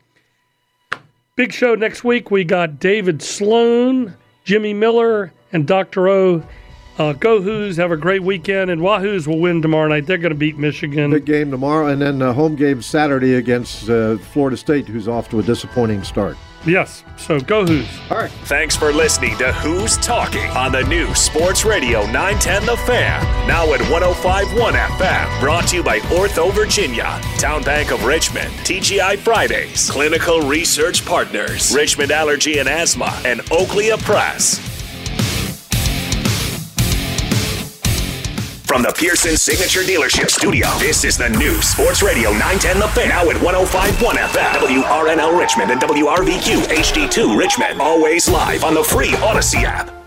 Big show next week. We got David Sloan, Jimmy Miller, and Doctor O. Uh, go Hoos. Have a great weekend. And Wahoos will win tomorrow night. They're going to beat Michigan. Big game tomorrow, and then a home game Saturday against uh, Florida State, who's off to a disappointing start. Yes. So go Hoos. All right. Thanks for listening to Who's Talking on the new Sports Radio nine ten The Fan. Now at one oh five point one F M. Brought to you by Ortho Virginia, Town Bank of Richmond, T G I Fridays, Clinical Research Partners, Richmond Allergy and Asthma, and Oakley Press. From the Pearson Signature Dealership Studio, this is the new Sports Radio nine ten The Fan. Now at one oh five point one F M, W R N L Richmond and W R V Q H D two Richmond. Always live on the free Odyssey app.